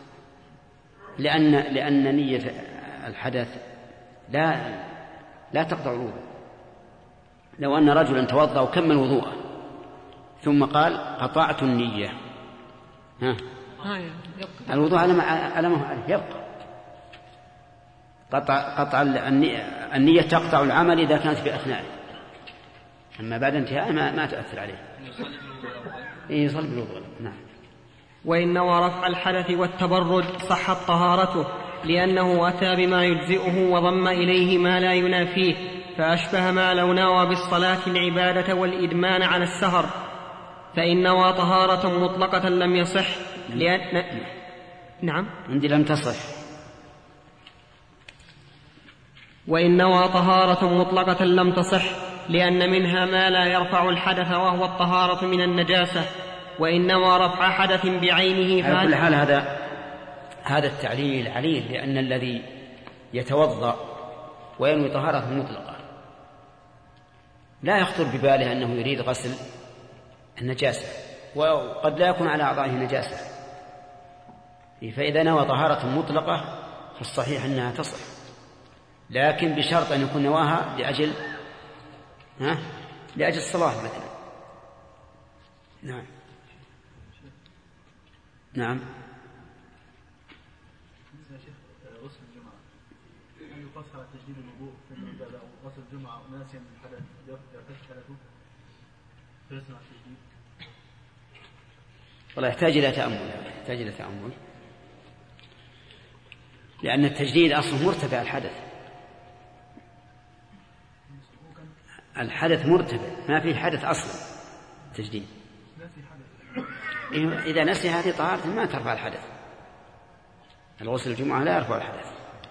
B: لأن نية الحدث لا تقطع الوضوء. لو أن رجلا توضأ وكمل وضوءه ثم قال قطعت النية، الوضوء على ما هو عليه يبقى. قطع النية تقطع العمل إذا كانت في أثنائه، أما بعد انتهاء ما تؤثر عليه. يصلي بالوضوء. نعم.
C: وإن نوى رفع الحدث والتبرد صحت طهارته، لأنه أتى بما يجزئه وضم إليه ما لا ينافيه، فأشبه ما لو نوى بالصلاة العبادة والإدمان على السهر. فإن نوى طهارة مطلقة لم يصح، لأن نعم
B: عندي لم تصح.
C: وإن نوى طهارة مطلقة لم تصح، لأن منها ما لا يرفع الحدث وهو الطهارة من النجاسة. وإن نوى رفع حدث بعينه
B: على كل حال هذا التعليل عليل، لأن الذي يتوضأ وينوي طهارة مطلقة لا يخطر بباله أنه يريد غسل النجاسة، وقد لا يكون على أعضائه نجاسة، فإذا نوى طهارة مطلقة فالصحيح أنها تصح، لكن بشرط أن يكون نواها لأجل الصلاة مثلا. نعم.
G: غسل الجمعة هل يقصر على تجديد الوضوء في العبادة أو غسل الجمعة ناسيا من الحدث يرتكب حدثه فيصنع التجديد؟
B: والله يحتاج إلى تأمل، لأن التجديد أصله مرتفع الحدث مرتفع، ما في حدث أصلا تجديد. إذا نسي هذه طهارة ما ترفع الحدث، الغسل الجمعة لا يرفع الحدث.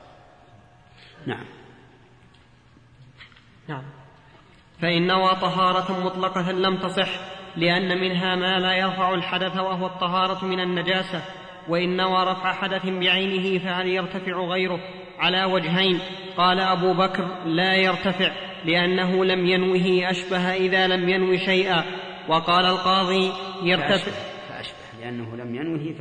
C: نعم. فإن نوى طهارة مطلقة لم تصح، لأن منها ما لا يرفع الحدث وهو الطهارة من النجاسة. وإن نوى رفع حدث بعينه فهل يرتفع غيره؟ على وجهين. قال أبو بكر لا يرتفع، لأنه لم ينوه أشبه إذا لم ينو شيئا. وقال القاضي يرتفع
B: لأنه لم ينوه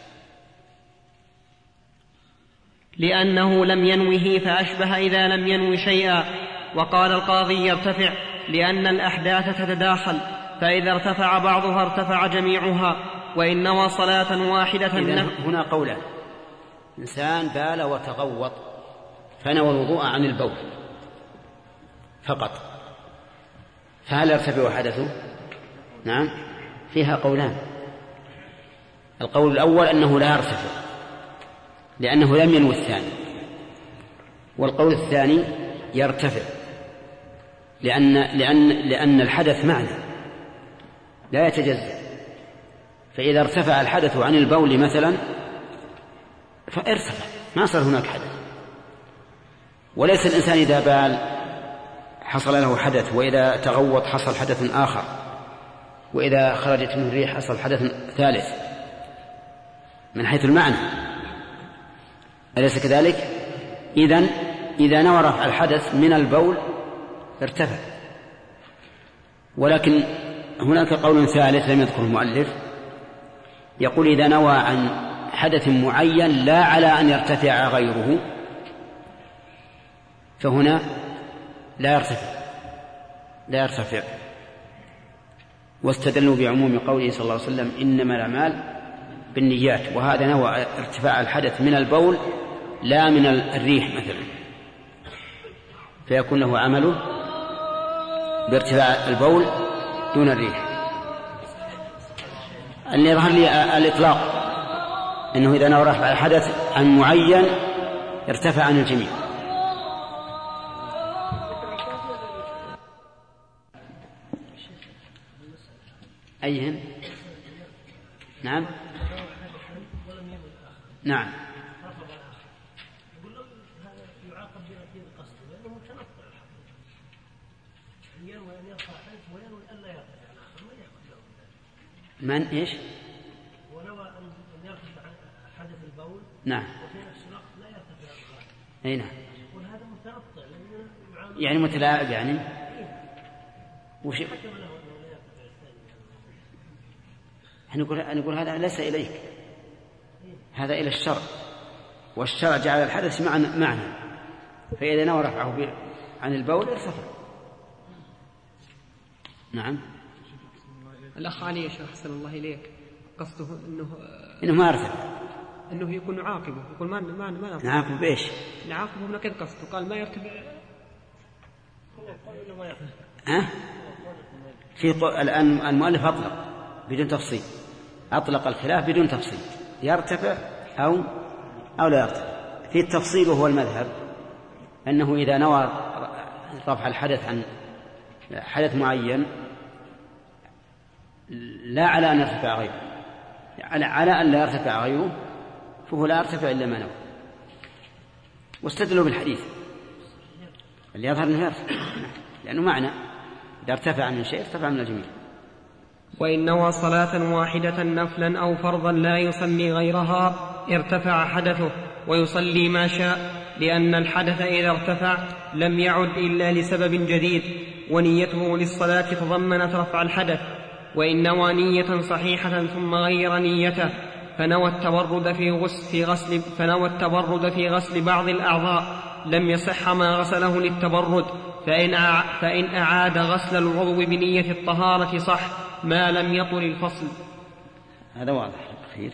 C: فأشبه إذا لم ينو شيئا. وقال القاضي يرتفع لأن الأحداث تتداخل، فإذا ارتفع بعضها ارتفع جميعها. وإن نوى صلاة واحدة
B: هنا قولان: إنسان بال وتغوط فنوى الوضوء عن البول فقط، فهل يرتفع حدثه؟ نعم، فيها قولان. القول الأول أنه لا يرتفع لأنه لم ينوي الثاني، والقول الثاني يرتفع لأن الحدث معنى لا يتجزأ، فإذا ارتفع الحدث عن البول مثلا فارتفع، ما صار هناك حدث. وليس الإنسان إذا بال حصل له حدث، وإذا تغوط حصل حدث آخر، وإذا خرجت منه الريح حصل حدث ثالث من حيث المعنى، أليس كذلك؟ إذا نوى رفع الحدث من البول ارتفع. ولكن هناك قول ثالث لم يذكره المؤلف، يقول إذا نوى عن حدث معين لا على أن يرتفع غيره فهنا لا يرتفع. واستدلوا بعموم قوله صلى الله عليه وسلم إنما الأعمال بالنيات، وهذا نوى ارتفاع الحدث من البول لا من الريح مثلا، فيكون له عمله بارتفاع البول دون الريح. اللي يظهر لي الإطلاق أنه إذا نوى رفع الحدث عن معين ارتفع عن الجميع. أيهن؟ نعم من إيش؟
L: ونوى أن يرتفع حدث البول
B: نعم
L: وفي نفس الوقت لا يرتفع الغائب،
B: أي نعم. يعني متلاعب يعني وش نقول هذا ليس إليك، هذا إلى الشرع، والشرع جعل الحدث معنى، فإذا نوى رفعه عن البول ارتفع. نعم.
C: الأخ علي يا شيخ أحسن الله إليك قصده
B: إنه ما ارتفع،
C: إنه يكون نعاقبه، يقول ما
B: نعاقبه بإيش؟
C: نعاقبه من كذا قصده، قال ما يرتفع.
B: في الآن المؤلف أطلق بدون تفصيل، أطلق الخلاف بدون تفصيل، يرتفع أو لا يرتفع. في التفصيل وهو المذهب أنه إذا نوى رفع الحدث عن حدث معين لا على أن يرتفع غيره، على أن لا يرتفع غيره، فهو لا يرتفع إلا ما نوى. واستدلوا بالحديث اللي يظهر أنه يرتفع، لأنه معنى إذا ارتفع من شيء ارتفع من الجميع.
C: وإن نوى صلاة واحدة نفلا أو فرضا لا يسمي غيرها ارتفع حدثه ويصلي ما شاء، لأن الحدث إذا ارتفع لم يعد إلا لسبب جديد، ونيته للصلاة تضمنت رفع الحدث. وإن نوى نية صحيحة ثم غير نيته فنوى التبرد في غسل بعض الأعضاء لم يصح ما غسله للتبرد، فإن أعاد غسل العضو بنية الطهارة صح ما لم يطل الفصل.
B: هذا واضح. خير.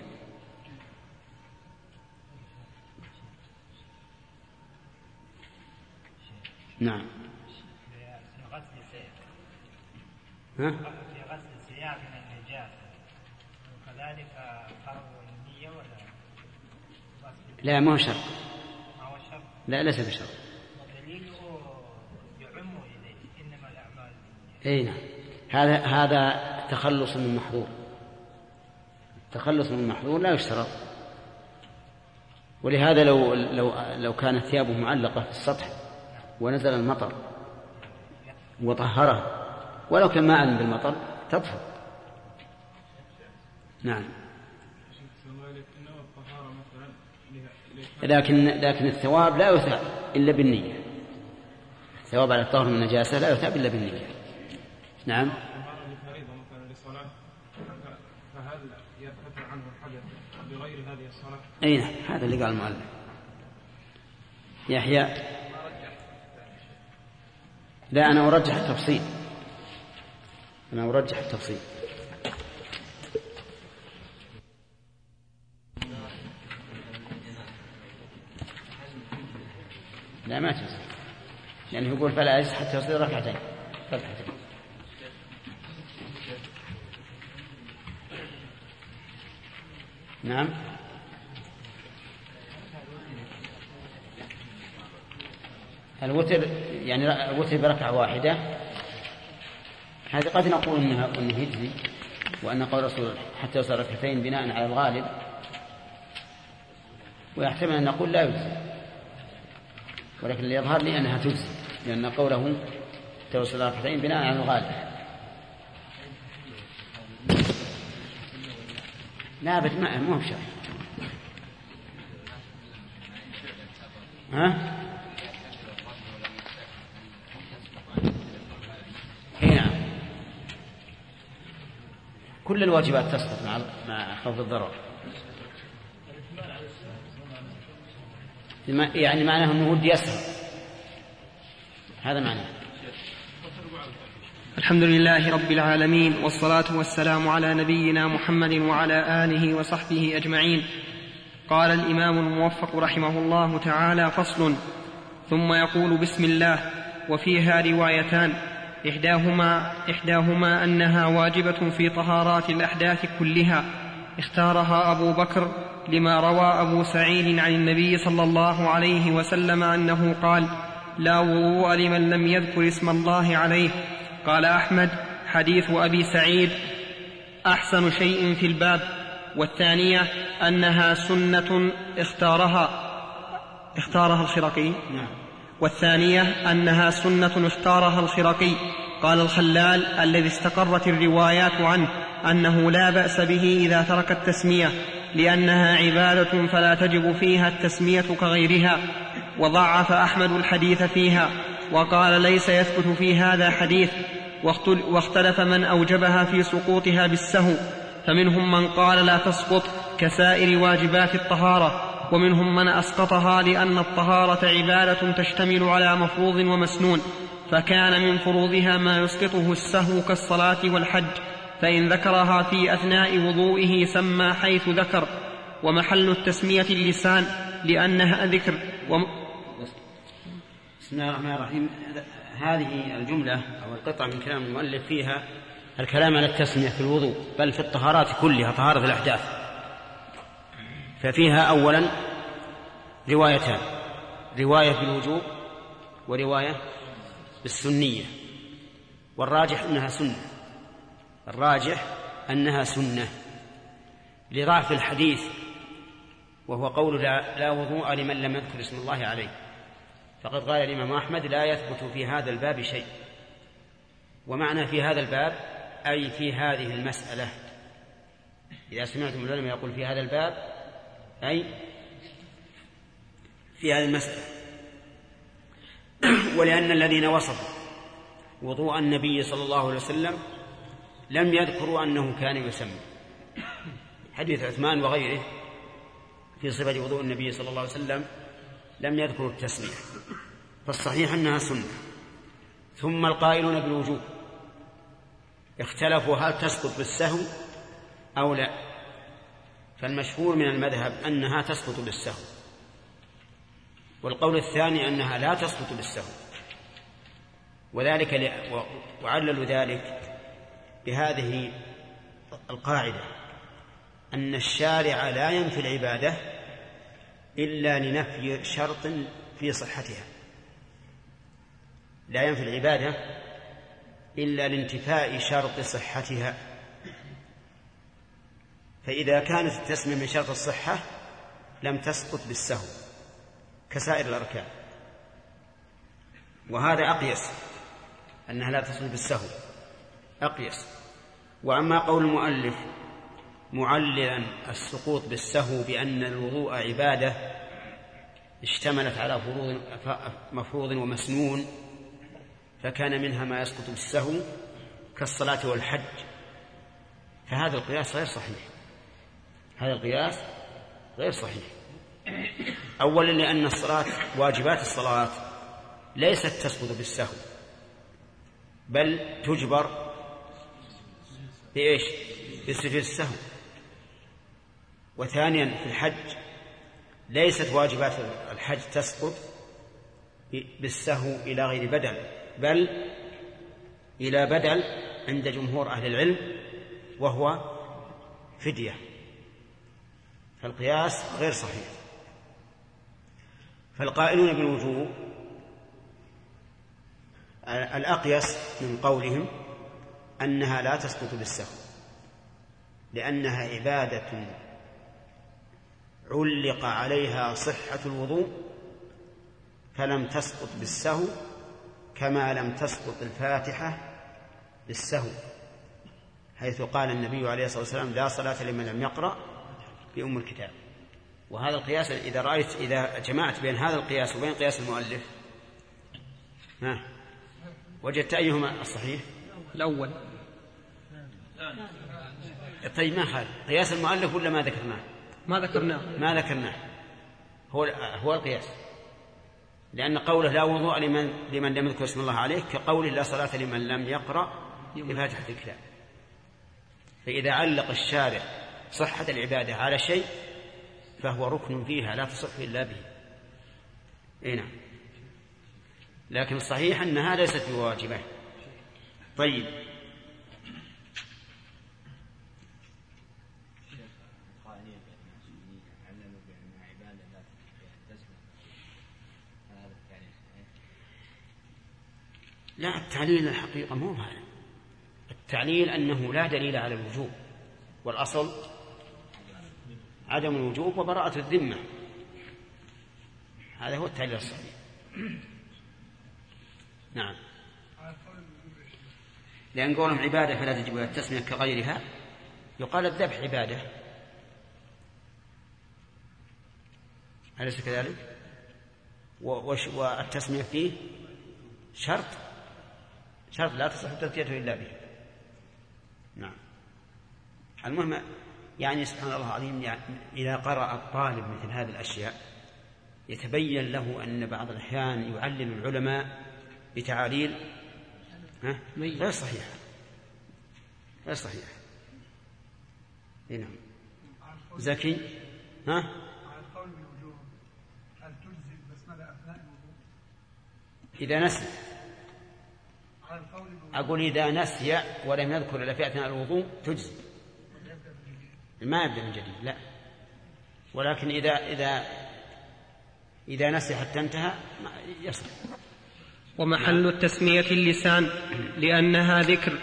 B: نعم.
J: في غسل الثياب من النجاسة وكذلك فرض النية ولا؟
B: لا ما هو شرط. لا ليس بشرط.
J: ودليله يعم إليه إنما الأعمال.
B: أي نعم. هذا تخلص من محظور. تخلص من محظور لا يشترط. ولهذا لو كانت ثيابه معلقة في السطح ونزل المطر وطهرها ولو كان ما علم بالمطر تطهر. نعم. لكن الثواب لا يثاب إلا بالنية. الثواب على الطهر من النجاسة لا يثاب إلا بالنية. نعم.
L: فهل يرتفع عنه الحدث بغير هذه الصلاة؟
B: أي نعم. هذا اللي قال المؤلف. يحيى. لا أنا أرجح التفصيل. لا ما تجزي، لأنه يقول فلا يجزي حتى يصير ركعتين. نعم. الوتر يعني الوتر بركعة واحدة، هذا قد نقول أنه يجزي، وأن قول رسول حتى يصير ركعتين بناء على الغالب، ويحتمل أن نقول لا يجزي، ولكن اللي يظهر لي أنها تجزي، لأن قوله توصل ركعتين بناء على الغالب. نابت معه مو بشرط. نعم. كل الواجبات تسقط مع خوف الضرر. يعني معناه أنه ودي يسهر، هذا معناه.
C: الحمد لله رب العالمين، والصلاة والسلام على نبينا محمد وعلى آله وصحبه أجمعين. قال الإمام الموفق رحمه الله تعالى: فصل. ثم يقول: بسم الله. وفيها روايتان، إحداهما أنها واجبة في طهارات الأحداث كلها، اختارها أبو بكر لما روى أبو سعيد عن النبي صلى الله عليه وسلم أنه قال: لا وضوء لمن لم يذكر اسم الله عليه. قال أحمد: حديث أبي سعيد أحسن شيء في الباب. والثانية أنها سنة اختارها الخرقي. والثانية أنها سنة اختارها الخرقي. قال الخلال الذي استقرت الروايات عنه أنه لا بأس به إذا ترك التسمية، لأنها عبادة فلا تجب فيها التسمية كغيرها. وضعف أحمد الحديث فيها وقال ليس يثبت في هذا حديث. واختلف من أوجبها في سقوطها بالسهو، فمنهم من قال لا تسقط كسائر واجبات الطهارة، ومنهم من أسقطها لأن الطهارة عبادة تشتمل على مفروض ومسنون، فكان من فروضها ما يسقطه السهو كالصلاة والحج، فإن ذكرها في أثناء وضوئه سمى حيث ذكر، ومحل التسمية اللسان لأنها ذكر.
B: بسم الله الرحمن الرحيم. هذه الجملة أو القطعة من كلام المؤلف فيها الكلام على التسمية في الوضوء، بل في الطهارات كلها، طهارة الأحداث. ففيها أولا روايتان: رواية بالوجوب ورواية بالسنية، والراجح أنها سنة، الراجح أنها سنة لضعف الحديث، وهو قول لا وضوء لمن لم يذكر اسم الله عليه. فقد قال الإمام أحمد لا يثبت في هذا الباب شيء. ومعنى في هذا الباب أي في هذه المسألة. إذا سمعتم العلماء يقول في هذا الباب أي في هذه المسألة. ولأن الذين وصفوا وضوء النبي صلى الله عليه وسلم لم يذكروا أنه كان يسمى. حديث عثمان وغيره في صفة وضوء النبي صلى الله عليه وسلم لم يذكروا التسمية، فالصحيح أنها سنة. ثم القائلون بالوجوب اختلفوا هل تسقط بالسهو أو لا، فالمشهور من المذهب أنها تسقط بالسهو، والقول الثاني أنها لا تسقط بالسهو، وعللوا ذلك بهذه القاعدة: أن الشارع لا ينفي العبادة إلا لنفي شرط في صحتها، لا ينفي العبادة إلا لانتفاء شرط صحتها. فإذا كانت التسمية من شرط الصحة لم تسقط بالسهو كسائر الأركان، وهذا أقيس، أنها لا تسقط بالسهو أقيس. وأما قول المؤلف معللا السقوط بالسهو بأن الوضوء عبادة اشتملت على مفروض ومسنون، فكان منها ما يسقط بالسهو كالصلاة والحج، فهذا القياس غير صحيح. هذا القياس غير صحيح. أولا لأن الصلاة، واجبات الصلاة ليست تسقط بالسهو، بل تجبر بإيش؟ بسجود السهو. وثانيا في الحج ليست واجبات الحج تسقط بالسهو إلى غير بدل، بل إلى بدل عند جمهور أهل العلم وهو فدية، فالقياس غير صحيح. فالقائلون بالوجوب الأقيس من قولهم أنها لا تسقط بالسهو، لأنها عبادة علق عليها صحة الوضوء فلم تسقط بالسهو، كما لم تسقط الفاتحة بالسهو، حيث قال النبي عليه الصلاة والسلام لا صلاة لمن لم يقرأ بأم الكتاب. وهذا القياس إذا جمعت بين هذا القياس وبين قياس المؤلف وجدت أيهما الصحيح؟
C: الأول.
B: طيب ما خالف قياس المؤلف ولا ما ذكرناه؟ ما ذكرناه هو القياس، لأن قوله لا وضوء لمن لم يذكر اسم الله عليه كقوله لا صلاة لمن لم يقرأ بفاتحة الكتاب. فإذا علق الشارع صحة العبادة على شيء فهو ركن فيها لا تصح إلا به. نعم، لكن الصحيح أنها ليست بواجبة. طيب، لا، التعليل الحقيقة مو هذا. التعليل أنه لا دليل على الوجوب، والأصل عدم الوجوب وبراءة الذمة، هذا هو التعليل الصحيح. نعم، لأن قولهم عبادة فلا تجب التسمية كغيرها، يقال الذبح عبادة، أليس كذلك؟ والتسمية فيه شرط لا تصح التذكية إلا به. نعم. المهم يعني سبحان الله العظيم، يعني إذا قرأ الطالب مثل هذه الأشياء يتبين له أن بعض الأحيان يعلل العلماء بتعاليل غير صحيحة. نعم. زكي
M: على القول بالوجوب هل تجزي البسملة أثناء الوضوء؟
B: إذا نسي. أقول إذا نسي ولم يذكر إلا في أثناء الوضوء تجزي، ما يبدأ من جديد، لا. ولكن إذا نسي حتى انتهى يصح.
C: ومحل التسمية اللسان لأنها ذكر،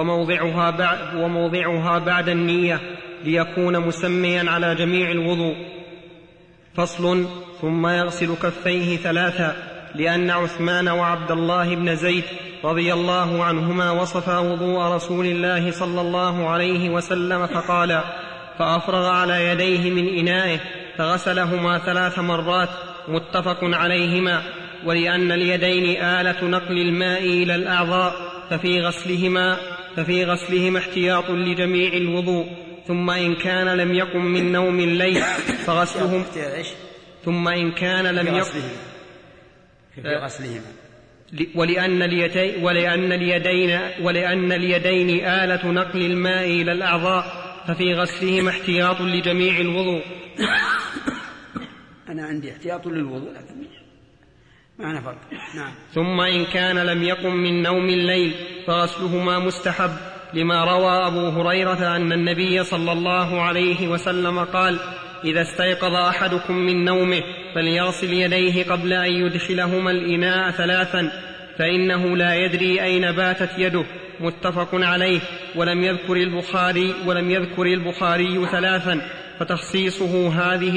C: وموضعها بعد النية ليكون مسميا على جميع الوضوء. فصل. ثم يغسل كفيه 3 لأن عثمان وعبد الله بن زيد رضي الله عنهما وصفا وضوء رسول الله صلى الله عليه وسلم فقال: فأفرغ على يديه من إنائه فغسلهما 3 مرات، متفق عليهما. ولأن اليدين آلة نقل الماء إلى الأعضاء ففي غسلهما احتياط لجميع الوضوء. ثم إن كان لم يقم من نوم الليل فغسلهم ثم إن كان لم يقم
B: في غسلهما
C: ولأن اليدين آلة نقل الماء إلى الأعضاء ففي غسلهما احتياط لجميع الوضوء.
B: أنا عندي احتياط للوضوء لكن معنا فرق. نعم.
C: ثم إن كان لم يقم من نوم الليل فغسلهما مستحب، لما روى أبو هريرة أن النبي صلى الله عليه وسلم قال: إذا استيقظ أحدكم من نومه فليغسل يديه قبل أن يدخلهما الإناء 3 فإنه لا يدري أين باتت يده، متفق عليه. ولم يذكر البخاري 3 وتخصيصه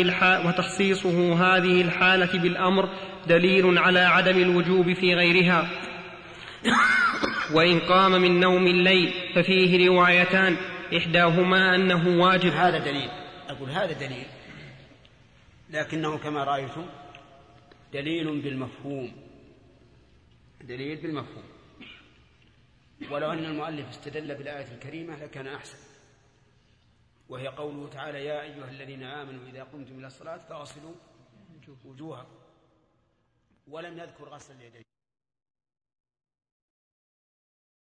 C: هذه الحالة بالأمر دليل على عدم الوجوب في غيرها. وإن قام من نوم الليل ففيه روايتان، إحداهما أنه واجب.
B: هذا دليل، أقول هذا دليل، لكنه كما رأيتم دليل بالمفهوم، ولو أن المؤلف استدل بالآية الكريمة لكان أحسن، وهي قوله تعالى: يا أيها الذين آمنوا إذا قمتم إلى الصلاة فاغسلوا وجوهكم، ولم يذكر غسل اليدين.